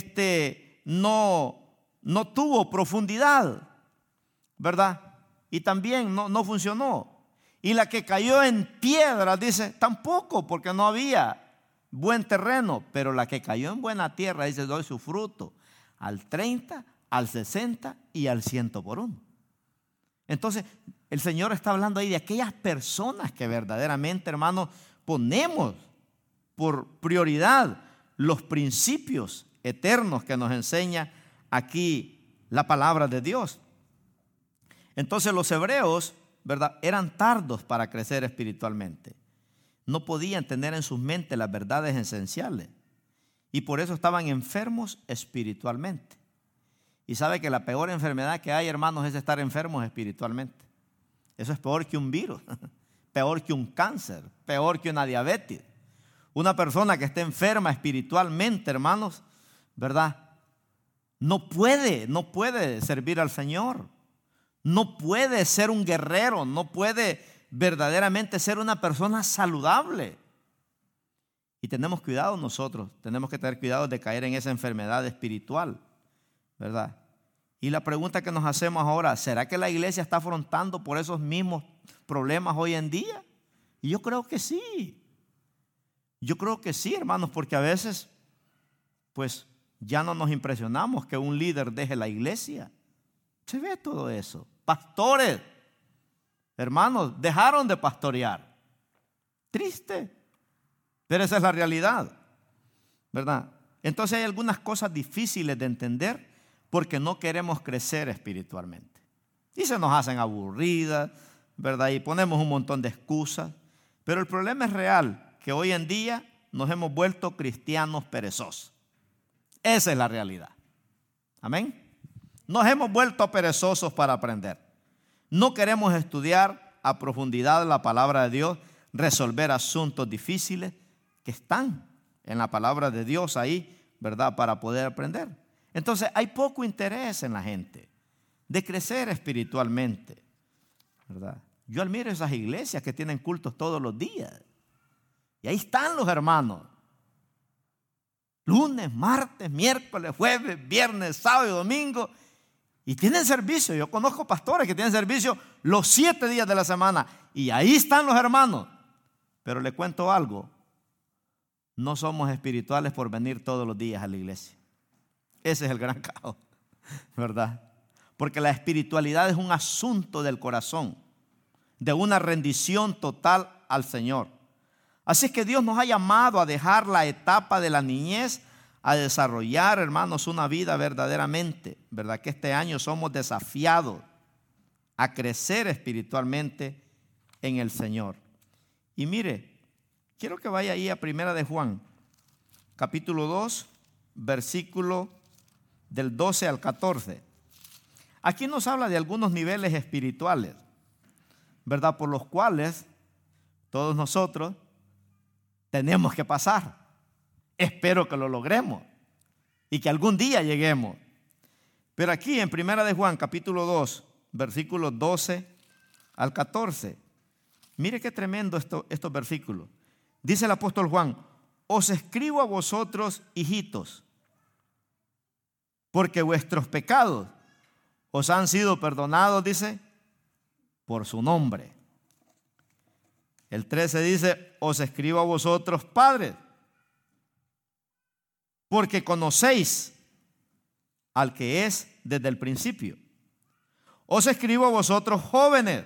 no tuvo profundidad, ¿verdad? Y también no funcionó. Y la que cayó en piedras, dice, tampoco, porque no había buen terreno. Pero la que cayó en buena tierra, dice, doy su fruto al 30, al 60 y al 100 por uno. Entonces, el Señor está hablando ahí de aquellas personas que verdaderamente, hermanos, ponemos por prioridad los principios eternos que nos enseña aquí la palabra de Dios. Entonces los hebreos, ¿verdad?, eran tardos para crecer espiritualmente. No podían tener en sus mentes las verdades esenciales y por eso estaban enfermos espiritualmente. Y sabe que la peor enfermedad que hay, hermanos, es estar enfermos espiritualmente. Eso es peor que un virus, peor que un cáncer, peor que una diabetes. Una persona que esté enferma espiritualmente, hermanos, ¿verdad?, no puede servir al Señor. No puede ser un guerrero, no puede verdaderamente ser una persona saludable. Y tenemos cuidado nosotros, tenemos que tener cuidado de caer en esa enfermedad espiritual, ¿verdad? Y la pregunta que nos hacemos ahora: ¿será que la iglesia está afrontando por esos mismos problemas hoy en día? Y yo creo que sí. Yo creo que sí, hermanos, porque a veces, pues, ya no nos impresionamos que un líder deje la iglesia. Se ve todo eso. Pastores, hermanos, dejaron de pastorear. Triste, pero esa es la realidad, ¿verdad? Entonces hay algunas cosas difíciles de entender porque no queremos crecer espiritualmente. Y se nos hacen aburridas, ¿verdad? Y ponemos un montón de excusas. Pero el problema es real, que hoy en día nos hemos vuelto cristianos perezosos. Esa es la realidad. Amén. Nos hemos vuelto perezosos para aprender. No queremos estudiar a profundidad la palabra de Dios, resolver asuntos difíciles que están en la palabra de Dios ahí, ¿verdad? Para poder aprender. Entonces hay poco interés en la gente de crecer espiritualmente, ¿verdad? Yo admiro esas iglesias que tienen cultos todos los días. Y ahí están los hermanos. Lunes, martes, miércoles, jueves, viernes, sábado y domingo. Y tienen servicio. Yo conozco pastores que tienen servicio los 7 días de la semana. Y ahí están los hermanos. Pero le cuento algo. No somos espirituales por venir todos los días a la iglesia. Ese es el gran caos, ¿verdad? Porque la espiritualidad es un asunto del corazón, de una rendición total al Señor. Así es que Dios nos ha llamado a dejar la etapa de la niñez, a desarrollar, hermanos, una vida verdaderamente, ¿verdad? Que este año somos desafiados a crecer espiritualmente en el Señor. Y mire, quiero que vaya ahí a 1 de Juan, capítulo 2, versículo del 12 al 14. Aquí nos habla de algunos niveles espirituales, ¿verdad? Por los cuales todos nosotros tenemos que pasar. Espero que lo logremos y que algún día lleguemos. Pero aquí en 1 de Juan, capítulo 2, versículos 12 al 14, mire qué tremendo estos versículos. Dice el apóstol Juan: os escribo a vosotros, hijitos, porque vuestros pecados os han sido perdonados, dice, por su nombre. El 13 dice: os escribo a vosotros, padres, porque conocéis al que es desde el principio. Os escribo a vosotros, jóvenes,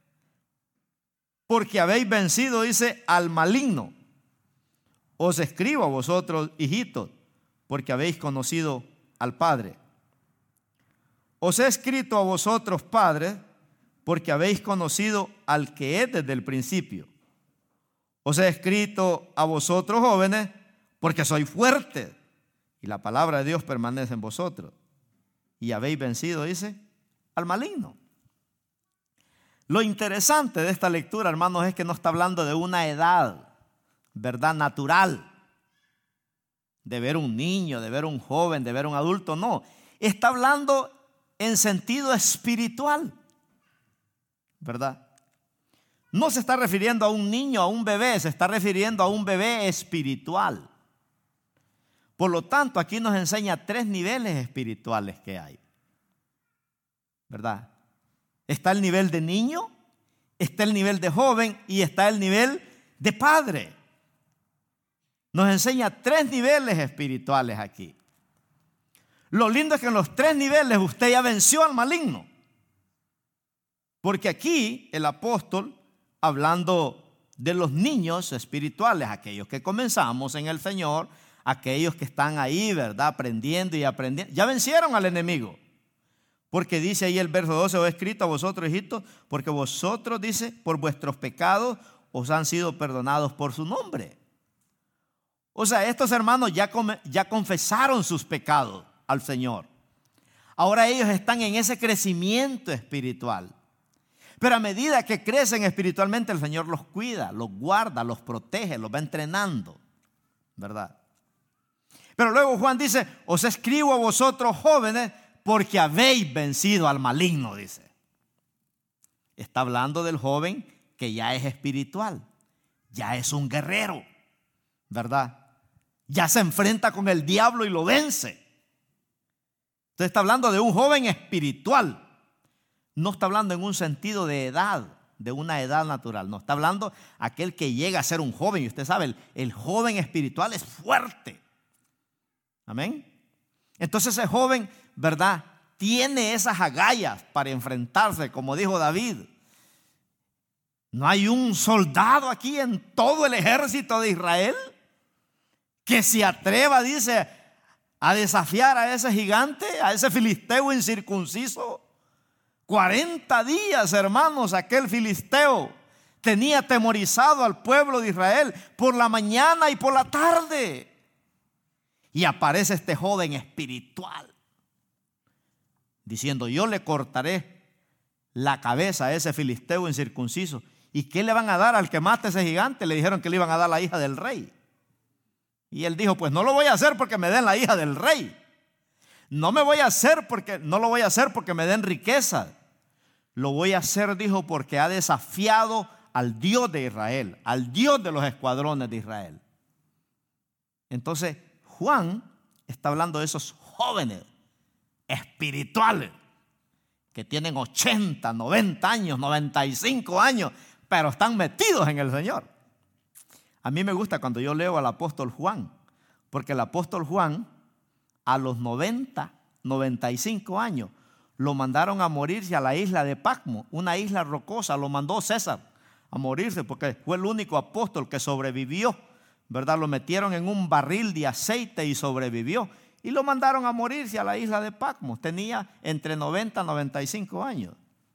porque habéis vencido, dice, al maligno. Os escribo a vosotros, hijitos, porque habéis conocido al Padre. Os he escrito a vosotros, padres, porque habéis conocido al que es desde el principio. Os he escrito a vosotros, jóvenes, porque sois fuertes y la palabra de Dios permanece en vosotros. Y habéis vencido, dice, al maligno. Lo interesante de esta lectura, hermanos, es que no está hablando de una edad, ¿verdad?, natural, de ver un niño, de ver un joven, de ver un adulto. No, está hablando en sentido espiritual, ¿verdad? No se está refiriendo a un niño, a un bebé, se está refiriendo a un bebé espiritual. Por lo tanto, aquí nos enseña 3 niveles espirituales que hay, ¿verdad? Está el nivel de niño, está el nivel de joven y está el nivel de padre. Nos enseña 3 niveles espirituales aquí. Lo lindo es que en los 3 niveles usted ya venció al maligno. Porque aquí el apóstol, hablando de los niños espirituales, aquellos que comenzamos en el Señor, aquellos que están ahí, ¿verdad?, aprendiendo y aprendiendo, ya vencieron al enemigo. Porque dice ahí el verso 12: os he escrito a vosotros, hijitos, porque vosotros, dice, por vuestros pecados os han sido perdonados por su nombre. O sea, estos hermanos ya confesaron sus pecados al Señor. Ahora ellos están en ese crecimiento espiritual. Pero a medida que crecen espiritualmente, el Señor los cuida, los guarda, los protege, los va entrenando, ¿verdad? Pero luego Juan dice: os escribo a vosotros, jóvenes, porque habéis vencido al maligno, dice. Está hablando del joven que ya es espiritual, ya es un guerrero, ¿verdad? Ya se enfrenta con el diablo y lo vence. Entonces está hablando de un joven espiritual. No está hablando en un sentido de edad, de una edad natural. No, está hablando aquel que llega a ser un joven. Y usted sabe, el joven espiritual es fuerte. Amén. Entonces ese joven, ¿verdad?, tiene esas agallas para enfrentarse, como dijo David. No hay un soldado aquí en todo el ejército de Israel que se atreva, dice, a desafiar a ese gigante, a ese filisteo incircunciso. 40 días, hermanos, aquel filisteo tenía atemorizado al pueblo de Israel por la mañana y por la tarde. Y aparece este joven espiritual diciendo: yo le cortaré la cabeza a ese filisteo incircunciso. ¿Y qué le van a dar al que mate a ese gigante? Le dijeron que le iban a dar la hija del rey. Y él dijo: pues no lo voy a hacer porque me den la hija del rey. No lo voy a hacer porque me den riqueza. Lo voy a hacer, dijo, porque ha desafiado al Dios de Israel, al Dios de los escuadrones de Israel. Entonces Juan está hablando de esos jóvenes espirituales que tienen 80, 90 años, 95 años, pero están metidos en el Señor. A mí me gusta cuando yo leo al apóstol Juan, porque el apóstol Juan a los 90, 95 años lo mandaron a morirse a la isla de Patmos, una isla rocosa. Lo mandó César a morirse porque fue el único apóstol que sobrevivió, ¿verdad? Lo metieron en un barril de aceite y sobrevivió. Y lo mandaron a morirse a la isla de Patmos. Tenía entre 90 y 95 años.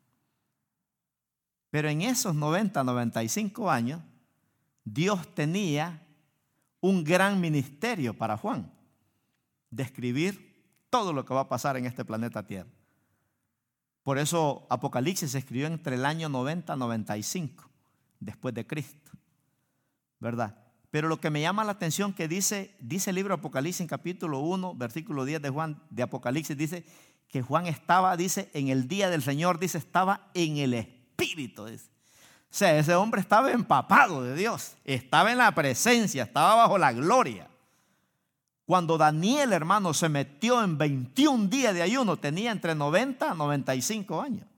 Pero en esos 90, 95 años, Dios tenía un gran ministerio para Juan, de escribir todo lo que va a pasar en este planeta Tierra. Por eso Apocalipsis se escribió entre el año 90 y 95 después de Cristo, ¿verdad? Pero lo que me llama la atención que dice el libro de Apocalipsis en capítulo 1, versículo 10 de Juan, de Apocalipsis, dice que Juan estaba, dice, en el día del Señor, dice, estaba en el Espíritu, dice. O sea, ese hombre estaba empapado de Dios, estaba en la presencia, estaba bajo la gloria. Cuando Daniel, hermano, se metió en 21 días de ayuno, tenía entre 90 y 95 años.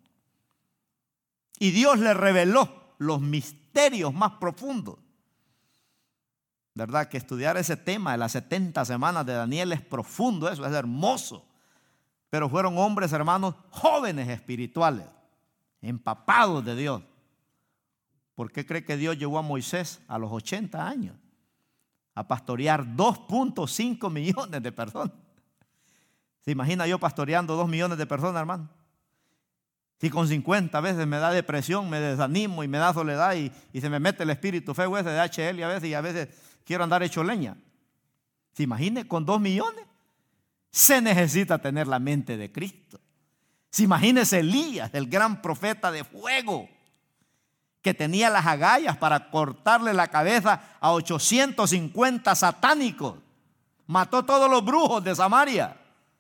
Y Dios le reveló los misterios más profundos. ¿Verdad? Que estudiar ese tema de las 70 semanas de Daniel es profundo, eso es hermoso. Pero fueron hombres, hermanos, jóvenes espirituales, empapados de Dios. ¿Por qué cree que Dios llevó a Moisés a los 80 años a pastorear 2.5 millones de personas? ¿Se imagina yo pastoreando 2 millones de personas, hermano? Si con 50 veces me da depresión, me desanimo y me da soledad y se me mete el espíritu feo ese de HL y a veces quiero andar hecho leña. ¿Se imagina con 2 millones? Se necesita tener la mente de Cristo. Se imagina Elías, el gran profeta de fuego, que tenía las agallas para cortarle la cabeza a 850 satánicos. Mató todos los brujos de Samaria,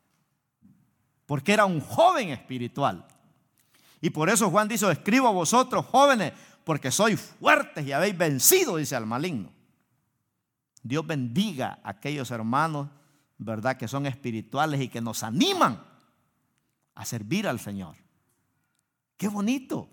porque era un joven espiritual. Y por eso Juan dice: escribo a vosotros jóvenes, porque sois fuertes y habéis vencido, dice, al maligno. Dios bendiga a aquellos hermanos, ¿verdad?, que son espirituales y que nos animan a servir al Señor. ¡Qué bonito!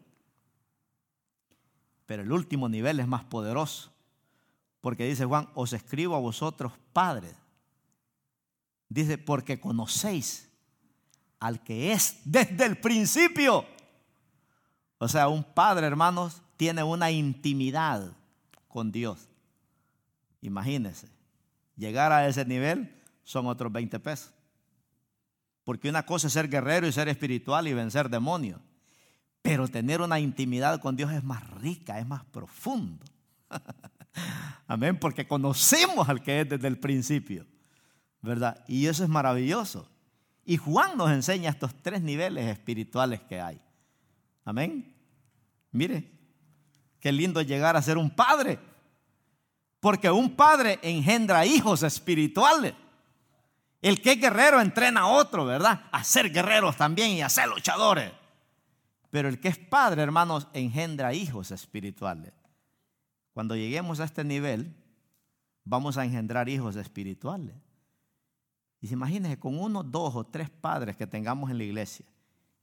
Pero el último nivel es más poderoso, porque dice Juan: os escribo a vosotros, padres. Dice: porque conocéis al que es desde el principio. O sea, un padre, hermanos, tiene una intimidad con Dios. Imagínense, llegar a ese nivel son otros 20 pesos. Porque una cosa es ser guerrero y ser espiritual y vencer demonios. Pero tener una intimidad con Dios es más rica, es más profundo. Amén, porque conocemos al que es desde el principio, ¿verdad? Y eso es maravilloso. Y Juan nos enseña estos 3 niveles espirituales que hay. Amén. Mire, qué lindo llegar a ser un padre. Porque un padre engendra hijos espirituales. El que es guerrero entrena a otro, ¿verdad? A ser guerreros también y a ser luchadores. Pero el que es padre, hermanos, engendra hijos espirituales. Cuando lleguemos a este nivel, vamos a engendrar hijos espirituales. Y se imagínense, con 1, 2 o 3 padres que tengamos en la iglesia,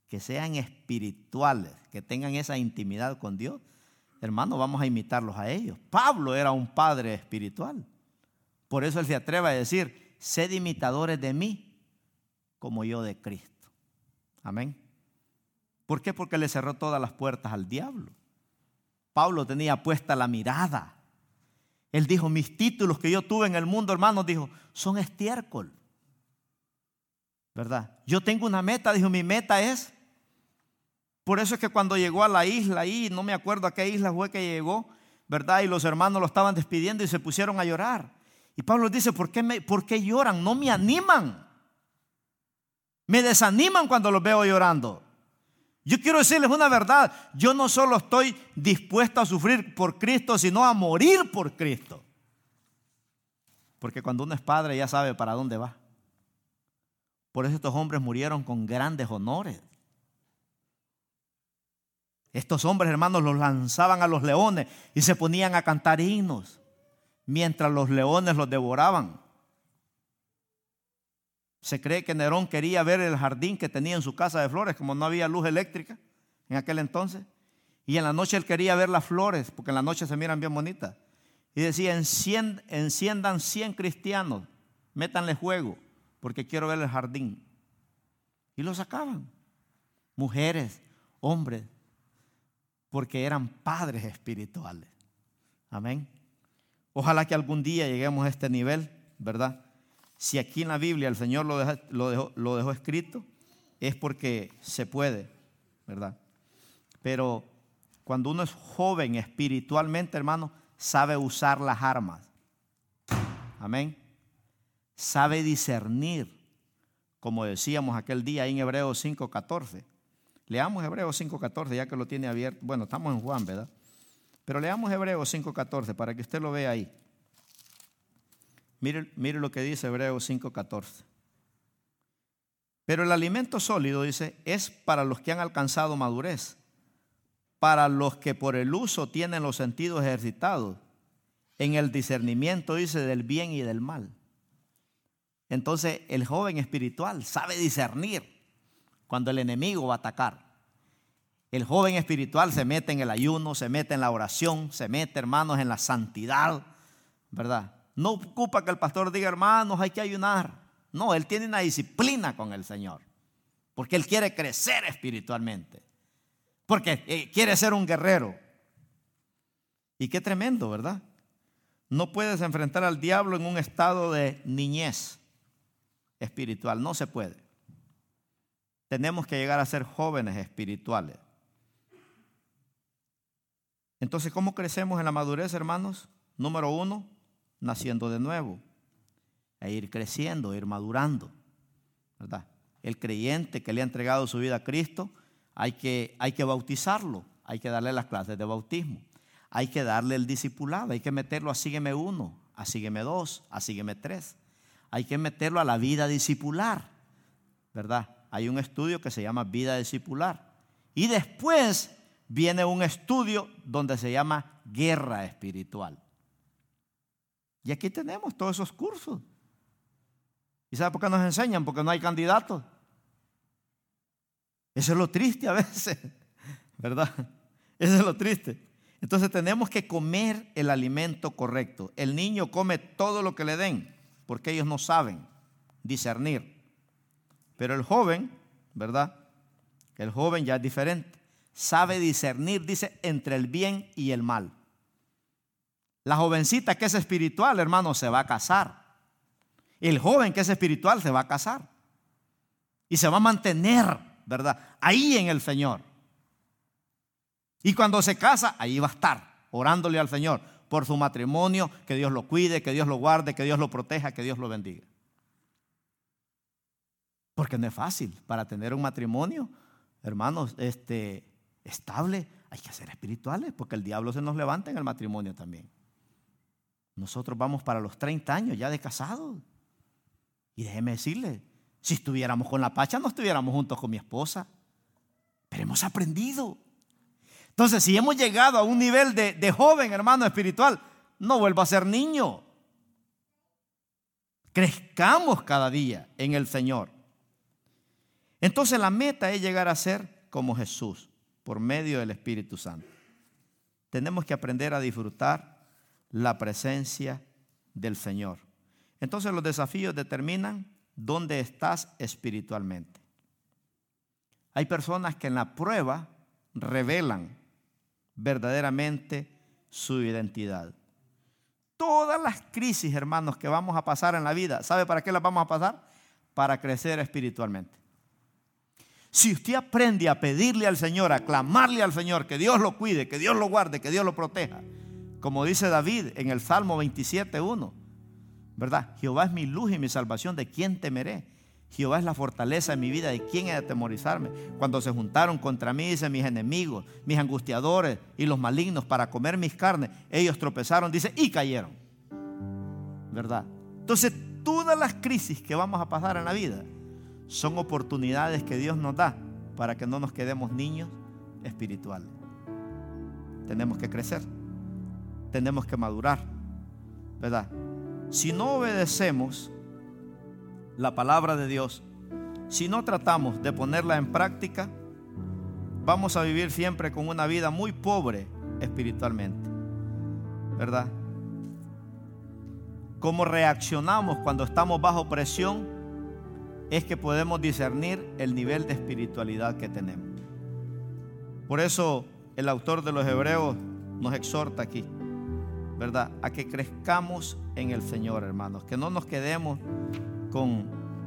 que sean espirituales, que tengan esa intimidad con Dios, hermano, vamos a imitarlos a ellos. Pablo era un padre espiritual. Por eso él se atreve a decir, sed imitadores de mí como yo de Cristo. Amén. ¿Por qué? Porque le cerró todas las puertas al diablo. Pablo tenía puesta la mirada. Él dijo, mis títulos que yo tuve en el mundo, hermanos, dijo, son estiércol. ¿Verdad? Yo tengo una meta, dijo, mi meta es. Por eso es que cuando llegó a la isla ahí, no me acuerdo a qué isla fue que llegó, ¿verdad? Y los hermanos lo estaban despidiendo y se pusieron a llorar. Y Pablo dice, ¿por qué lloran? No me animan. Me desaniman cuando los veo llorando. Yo quiero decirles una verdad. Yo no solo estoy dispuesto a sufrir por Cristo, sino a morir por Cristo. Porque cuando uno es padre ya sabe para dónde va. Por eso estos hombres murieron con grandes honores. Estos hombres, hermanos, los lanzaban a los leones y se ponían a cantar himnos mientras los leones los devoraban. Se cree que Nerón quería ver el jardín que tenía en su casa de flores, como no había luz eléctrica en aquel entonces. Y en la noche él quería ver las flores, porque en la noche se miran bien bonitas. Y decía, enciendan 100 cristianos, métanle fuego, porque quiero ver el jardín. Y lo sacaban. Mujeres, hombres, porque eran padres espirituales. Amén. Ojalá que algún día lleguemos a este nivel, ¿verdad? Si aquí en la Biblia el Señor lo dejó escrito, es porque se puede, ¿verdad? Pero cuando uno es joven espiritualmente, hermano, sabe usar las armas. Amén. Sabe discernir, como decíamos aquel día ahí en Hebreos 5:14. Leamos Hebreos 5:14, ya que lo tiene abierto. Bueno, estamos en Juan, ¿verdad? Pero leamos Hebreos 5:14 para que usted lo vea ahí. Mire lo que dice Hebreos 5:14. Pero el alimento sólido, dice, es para los que han alcanzado madurez, para los que por el uso tienen los sentidos ejercitados, en el discernimiento, dice, del bien y del mal. Entonces el joven espiritual sabe discernir cuando el enemigo va a atacar. El joven espiritual se mete en el ayuno, se mete en la oración, se mete, hermanos, en la santidad, ¿verdad? No ocupa que el pastor diga, hermanos, hay que ayunar. No, él tiene una disciplina con el Señor, porque él quiere crecer espiritualmente, porque quiere ser un guerrero. Y qué tremendo, ¿verdad? No puedes enfrentar al diablo en un estado de niñez espiritual, no se puede. Tenemos que llegar a ser jóvenes espirituales. Entonces, ¿cómo crecemos en la madurez, hermanos? Número 1, naciendo de nuevo, e ir creciendo, ir madurando, ¿verdad? El creyente que le ha entregado su vida a Cristo, hay que bautizarlo, hay que darle las clases de bautismo, hay que darle el discipulado, hay que meterlo a sígueme 1, a sígueme 2, a sígueme 3, hay que meterlo a la vida discipular, ¿verdad? Hay un estudio que se llama vida discipular, y después viene un estudio donde se llama guerra espiritual. Y aquí tenemos todos esos cursos. ¿Y sabe por qué nos enseñan? Porque no hay candidatos. Eso es lo triste a veces, ¿verdad? Eso es lo triste. Entonces tenemos que comer el alimento correcto. El niño come todo lo que le den, porque ellos no saben discernir. Pero el joven, ¿verdad? El joven ya es diferente. Sabe discernir, dice, entre el bien y el mal. La jovencita que es espiritual, hermano, se va a casar. El joven que es espiritual se va a casar. Y se va a mantener, ¿verdad? Ahí en el Señor. Y cuando se casa, ahí va a estar, orándole al Señor por su matrimonio, que Dios lo cuide, que Dios lo guarde, que Dios lo proteja, que Dios lo bendiga. Porque no es fácil. Para tener un matrimonio, hermanos, estable, hay que ser espirituales, porque el diablo se nos levanta en el matrimonio también. Nosotros vamos para los 30 años ya de casados. Y déjeme decirle, si estuviéramos con la Pacha, no estuviéramos juntos con mi esposa. Pero hemos aprendido. Entonces, si hemos llegado a un nivel de joven, hermano, espiritual, no vuelva a ser niño. Crezcamos cada día en el Señor. Entonces la meta es llegar a ser como Jesús por medio del Espíritu Santo. Tenemos que aprender a disfrutar la presencia del Señor. Entonces los desafíos determinan dónde estás espiritualmente. Hay personas que en la prueba revelan verdaderamente su identidad. Todas las crisis, hermanos, que vamos a pasar en la vida, ¿sabe para qué las vamos a pasar? Para crecer espiritualmente. Si usted aprende a pedirle al Señor, a clamarle al Señor, que Dios lo cuide, que Dios lo guarde, que Dios lo proteja, como dice David en el Salmo 27:1, ¿verdad? Jehová es mi luz y mi salvación, ¿de quién temeré? Jehová es la fortaleza de mi vida, ¿de quién he de atemorizarme? Cuando se juntaron contra mí, dice, mis enemigos, mis angustiadores y los malignos para comer mis carnes, ellos tropezaron, dice, y cayeron, ¿verdad? Entonces, todas las crisis que vamos a pasar en la vida son oportunidades que Dios nos da para que no nos quedemos niños espirituales. Tenemos que crecer, tenemos que madurar, ¿verdad? Si no obedecemos la palabra de Dios, si no tratamos de ponerla en práctica, vamos a vivir siempre con una vida muy pobre espiritualmente, ¿verdad? Cómo reaccionamos cuando estamos bajo presión es que podemos discernir el nivel de espiritualidad que tenemos. Por eso el autor de los Hebreos nos exhorta aquí, ¿verdad?, a que crezcamos en el Señor, hermanos, que no nos quedemos con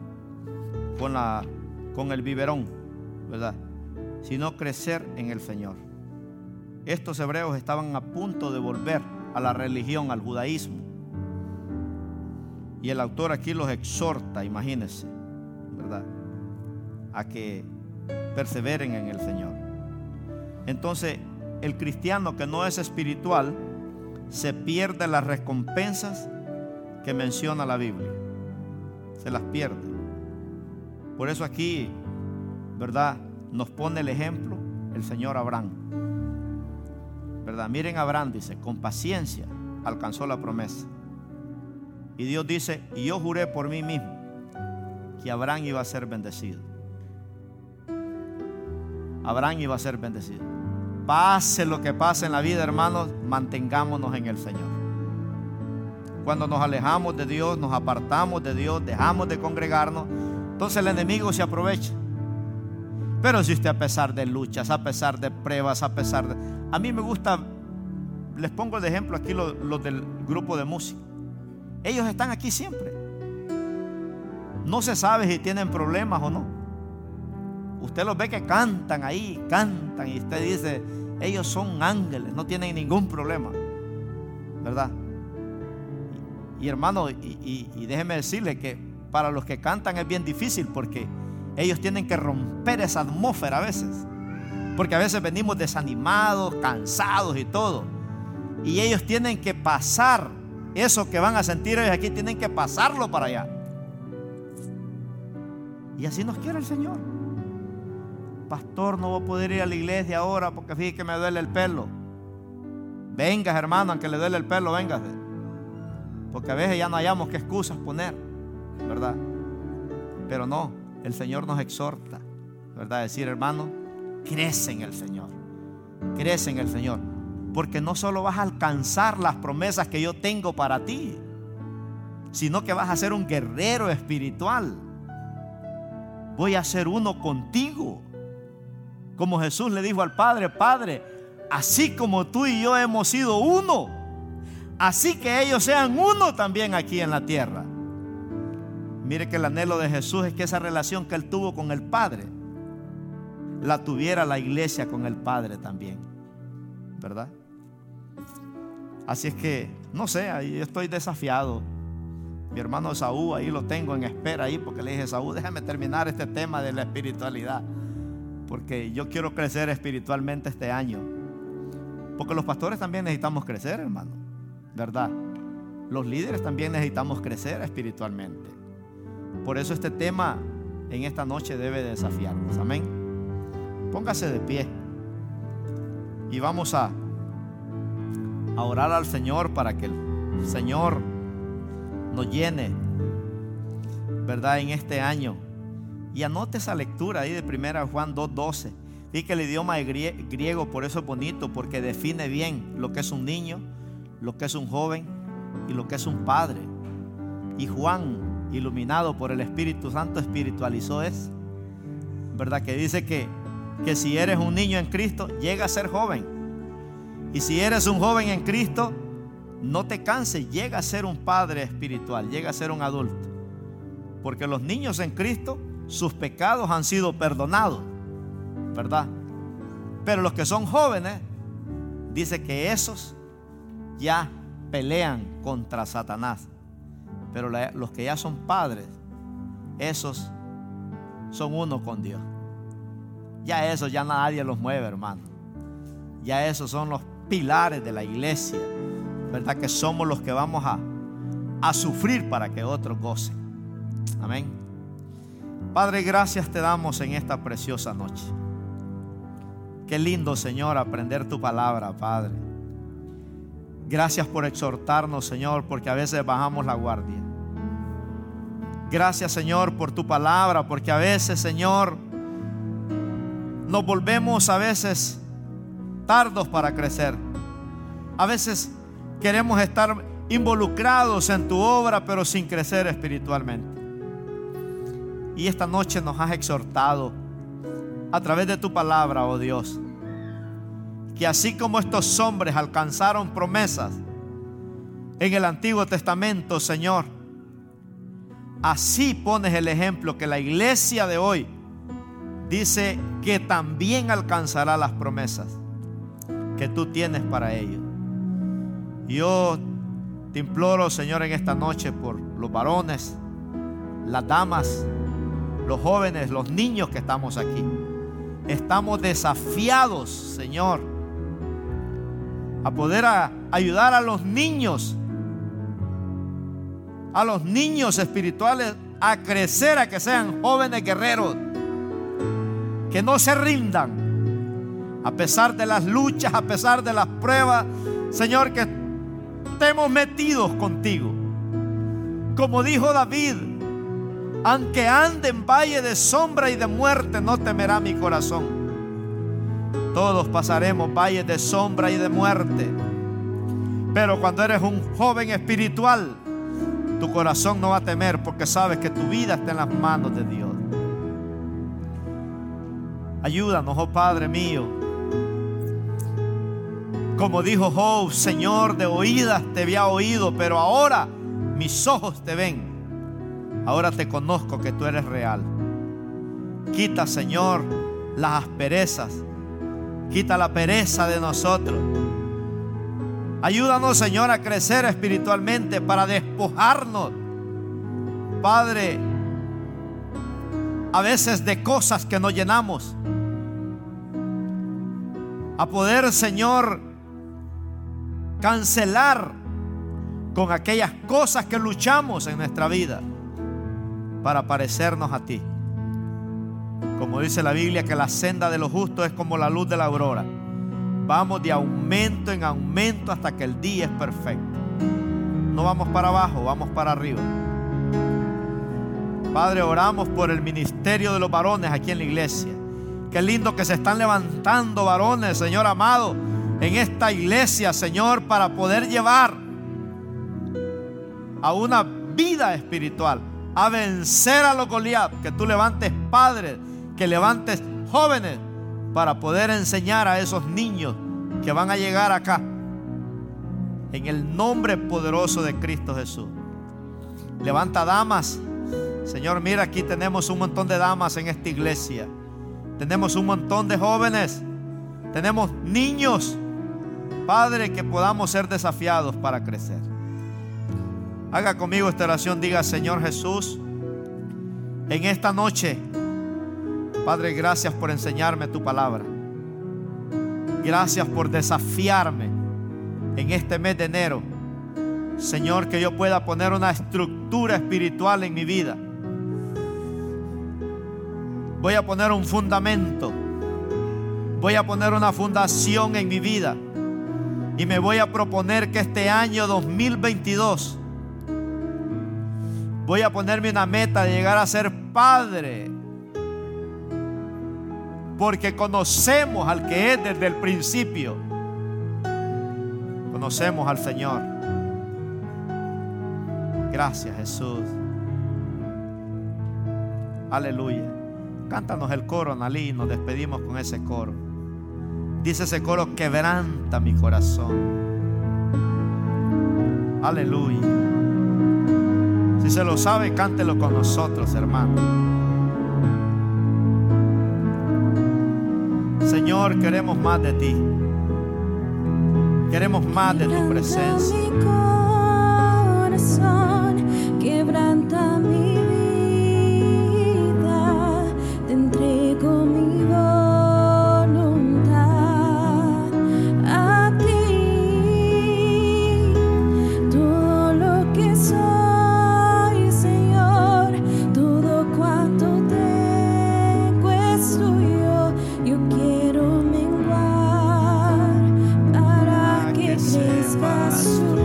el biberón, ¿verdad?, sino crecer en el Señor. Estos hebreos estaban a punto de volver a la religión, al judaísmo, y el autor aquí los exhorta, imagínense, ¿verdad?, a que perseveren en el Señor. Entonces, el cristiano que no es espiritual se pierde las recompensas que menciona la Biblia. Se las pierde. Por eso aquí, ¿verdad?, nos pone el ejemplo el Señor Abraham, ¿verdad? Miren, Abraham dice, con paciencia alcanzó la promesa. Y Dios dice, y yo juré por mí mismo que Abraham iba a ser bendecido. Abraham iba a ser bendecido. Pase lo que pase en la vida, hermanos, mantengámonos en el Señor. Cuando nos alejamos de Dios, nos apartamos de Dios, dejamos de congregarnos, entonces el enemigo se aprovecha. Pero si usted, a pesar de luchas, a pesar de pruebas, a pesar de... A mí me gusta, les pongo de ejemplo aquí los del grupo de música. Ellos están aquí siempre. No se sabe si tienen problemas o no. Usted los ve que cantan ahí, cantan, y usted dice, ellos son ángeles, no tienen ningún problema, ¿verdad? Y hermano, y déjeme decirle que para los que cantan es bien difícil, porque ellos tienen que romper esa atmósfera a veces, porque a veces venimos desanimados, cansados y todo, y ellos tienen que pasar eso que van a sentir ellos aquí, tienen que pasarlo para allá. Y así nos quiere el Señor. Pastor, no voy a poder ir a la iglesia ahora porque fíjate que me duele el pelo. Venga, hermano, aunque le duele el pelo, véngase, porque a veces ya no hallamos qué excusas poner, ¿verdad? Pero no, el Señor nos exhorta, ¿verdad? Decir, hermano, crece en el Señor, crece en el Señor, porque no solo vas a alcanzar las promesas que yo tengo para ti, sino que vas a ser un guerrero espiritual. Voy a ser uno contigo, como Jesús le dijo al Padre, Padre, así como tú y yo hemos sido uno, así que ellos sean uno también aquí en la tierra. Mire que el anhelo de Jesús es que esa relación que Él tuvo con el Padre la tuviera la iglesia con el Padre también, ¿verdad? Así es que, no sé, yo estoy desafiado. Mi hermano Saúl, ahí lo tengo en espera ahí, porque le dije, Saúl, déjame terminar este tema de la espiritualidad, porque yo quiero crecer espiritualmente este año. Porque los pastores también necesitamos crecer, hermano, ¿verdad? Los líderes también necesitamos crecer espiritualmente. Por eso este tema en esta noche debe desafiarnos. Amén. Póngase de pie y vamos a orar al Señor para que el Señor nos llene, ¿verdad?, en este año, Y anote esa lectura ahí de 1 Juan 2:12. Y que el idioma griego por eso es bonito, porque define bien lo que es un niño, lo que es un joven y lo que es un padre. Y Juan, iluminado por el Espíritu Santo, espiritualizó eso, ¿verdad? Que dice que si eres un niño en Cristo, llega a ser joven. Y si eres un joven en Cristo, no te canses, llega a ser un padre espiritual, llega a ser un adulto. Porque los niños en Cristo, sus pecados han sido perdonados, ¿verdad? Pero los que son jóvenes, dice que esos ya pelean contra Satanás. Pero los que ya son padres, esos son uno con Dios. Ya esos ya nadie los mueve, hermano. Ya esos son los pilares de la iglesia, ¿verdad? Que somos los que vamos a sufrir para que otros gocen. Amén. Padre, gracias te damos en esta preciosa noche. Qué lindo, Señor, aprender tu palabra, Padre. Gracias por exhortarnos, Señor, porque a veces bajamos la guardia. Gracias, Señor, por tu palabra, porque a veces, Señor, nos volvemos a veces tardos para crecer. A veces queremos estar involucrados en tu obra, pero sin crecer espiritualmente. Y esta noche nos has exhortado a través de tu palabra, oh Dios, que así como estos hombres alcanzaron promesas en el Antiguo Testamento, Señor, así pones el ejemplo que la iglesia de hoy dice que también alcanzará las promesas que tú tienes para ellos. Yo te imploro, Señor, en esta noche por los varones, las damas, los jóvenes, los niños que estamos aquí. Estamos desafiados, Señor, a poder ayudar a los niños espirituales a crecer, a que sean jóvenes guerreros, que no se rindan a pesar de las luchas, a pesar de las pruebas, Señor, que estemos metidos contigo. Como dijo David: aunque ande en valle de sombra y de muerte, no temerá mi corazón. Todos pasaremos valles de sombra y de muerte, pero cuando eres un joven espiritual, tu corazón no va a temer, porque sabes que tu vida está en las manos de Dios. Ayúdanos, oh Padre mío. Como dijo Job: Señor, de oídas te había oído, pero ahora mis ojos te ven. Ahora te conozco que tú eres real. Quita, Señor, las asperezas. Quita la pereza de nosotros. Ayúdanos, Señor, a crecer espiritualmente para despojarnos, Padre, a veces de cosas que nos llenamos. A poder, Señor, cancelar con aquellas cosas que luchamos en nuestra vida para parecernos a ti. Como dice la Biblia, que la senda de los justos es como la luz de la aurora. Vamos de aumento en aumento hasta que el día es perfecto. No vamos para abajo, vamos para arriba. Padre, oramos por el ministerio de los varones aquí en la iglesia. Qué lindo que se están levantando varones, Señor amado, en esta iglesia, Señor, para poder llevar a una vida espiritual, a vencer a los Goliat. Que tú levantes padres, que levantes jóvenes para poder enseñar a esos niños que van a llegar acá, en el nombre poderoso de Cristo Jesús. Levanta damas, Señor. Mira, aquí tenemos un montón de damas en esta iglesia. Tenemos un montón de jóvenes, tenemos niños, Padre, que podamos ser desafiados para crecer. Haga conmigo esta oración. Diga: Señor Jesús, en esta noche, Padre, gracias por enseñarme tu palabra. Gracias por desafiarme en este mes de enero, Señor, que yo pueda poner una estructura espiritual en mi vida. Voy a poner un fundamento, voy a poner una fundación en mi vida, y me voy a proponer que este año 2022 voy a ponerme una meta de llegar a ser padre porque conocemos al que es desde el principio. Conocemos al Señor. Gracias, Jesús. Aleluya. Cántanos el coro, Nalí, y nos despedimos con ese coro. Dice ese coro: quebranta mi corazón. Aleluya. Si se lo sabe, cántelo con nosotros, hermano. Señor, queremos más de ti. Queremos más de tu presencia. Mi corazón, quebranta mi vida, te entrego mi voluntad a ti. Todo lo que soy, Señor, todo cuanto tengo es tuyo. Yo quiero menguar para que crezcas tú.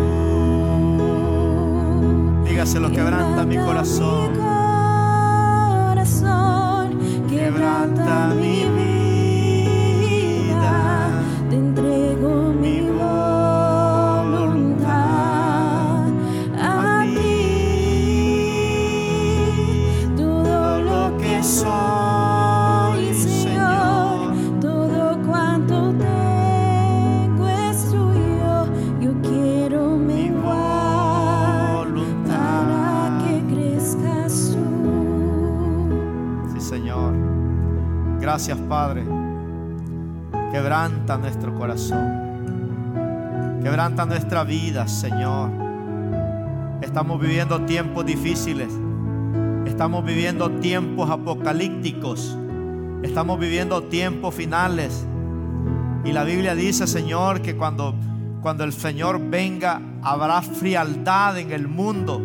Dígaselo: quebranta mi corazón. Quebranta mi vida, te entrego mi voluntad a ti. Todo lo que soy, Señor, todo cuanto tengo es tuyo. Yo quiero menguar para que crezcas tú. Sí, Señor. Gracias, Padre. Quebranta nuestro corazón. Quebranta nuestra vida, Señor. Estamos viviendo tiempos difíciles. Estamos viviendo tiempos apocalípticos. Estamos viviendo tiempos finales. Y la Biblia dice, Señor, que cuando el Señor venga, habrá frialdad en el mundo.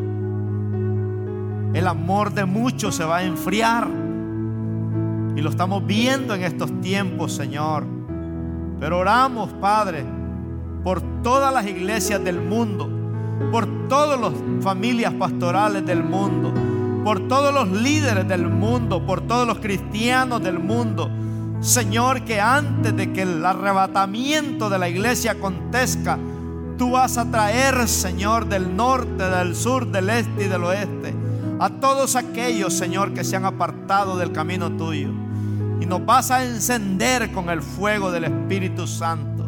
El amor de muchos se va a enfriar. Y lo estamos viendo en estos tiempos, Señor. Pero oramos, Padre, por todas las iglesias del mundo, por todas las familias pastorales del mundo, por todos los líderes del mundo, por todos los cristianos del mundo. Señor, que antes de que el arrebatamiento de la iglesia acontezca, tú vas a traer, Señor, del norte, del sur, del este y del oeste, a todos aquellos, Señor, que se han apartado del camino tuyo. Y nos vas a encender con el fuego del Espíritu Santo.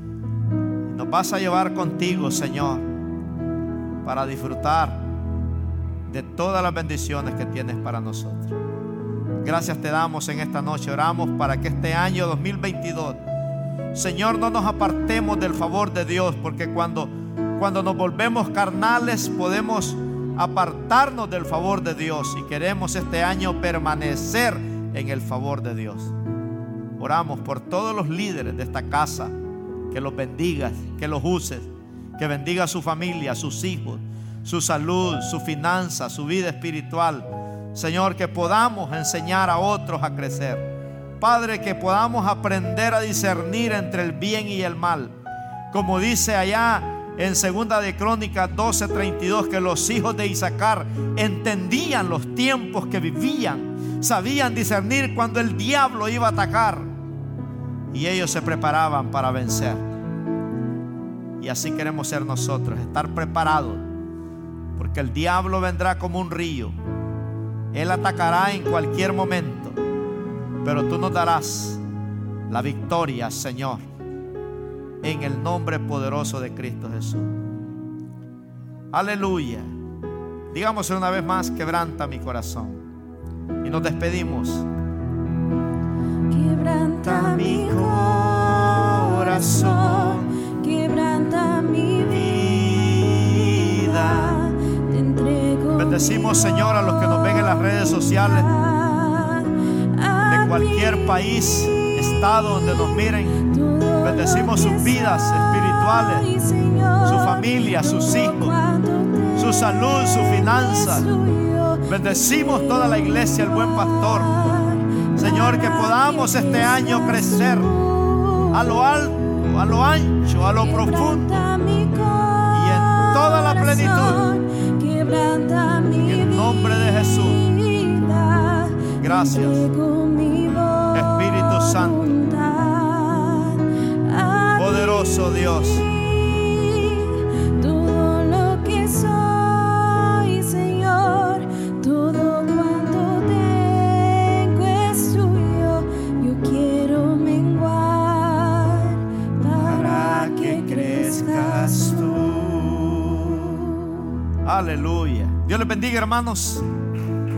Y nos vas a llevar contigo, Señor, para disfrutar de todas las bendiciones que tienes para nosotros. Gracias te damos en esta noche. Oramos para que este año 2022, Señor, no nos apartemos del favor de Dios, porque cuando nos volvemos carnales podemos apartarnos del favor de Dios, y queremos este año permanecer en el favor de Dios. Oramos por todos los líderes de esta casa, que los bendigas, que los uses, que bendiga a su familia, a sus hijos, su salud, su finanza, su vida espiritual. Señor, que podamos enseñar a otros a crecer. Padre, que podamos aprender a discernir entre el bien y el mal. Como dice allá en 2 de Crónicas 12:32, que los hijos de Isaacar entendían los tiempos que vivían, sabían discernir cuando el diablo iba a atacar, y ellos se preparaban para vencer. Y así queremos ser nosotros, estar preparados, porque el diablo vendrá como un río. Él atacará en cualquier momento, pero tú nos darás la victoria, Señor, en el nombre poderoso de Cristo Jesús. Aleluya. Digamos una vez más: quebranta mi corazón. Y nos despedimos. Quebranta mi corazón, quebranta mi vida, te entrego. Bendecimos, Señor, a los que nos ven en las redes sociales, de cualquier país, estado donde nos miren. Bendecimos sus vidas espirituales, su familia, sus hijos, su salud, sus finanzas. Bendecimos toda la iglesia, el buen pastor. Señor, que podamos este año crecer a lo alto, a lo ancho, a lo profundo y en toda la plenitud. En el nombre de Jesús. Gracias, Espíritu Santo. voluntad. A Poderoso ti, Dios. todo lo que soy, Señor, todo cuanto tengo es tuyo. Yo quiero menguar para que crezcas tú. Aleluya. Dios les bendiga, hermanos.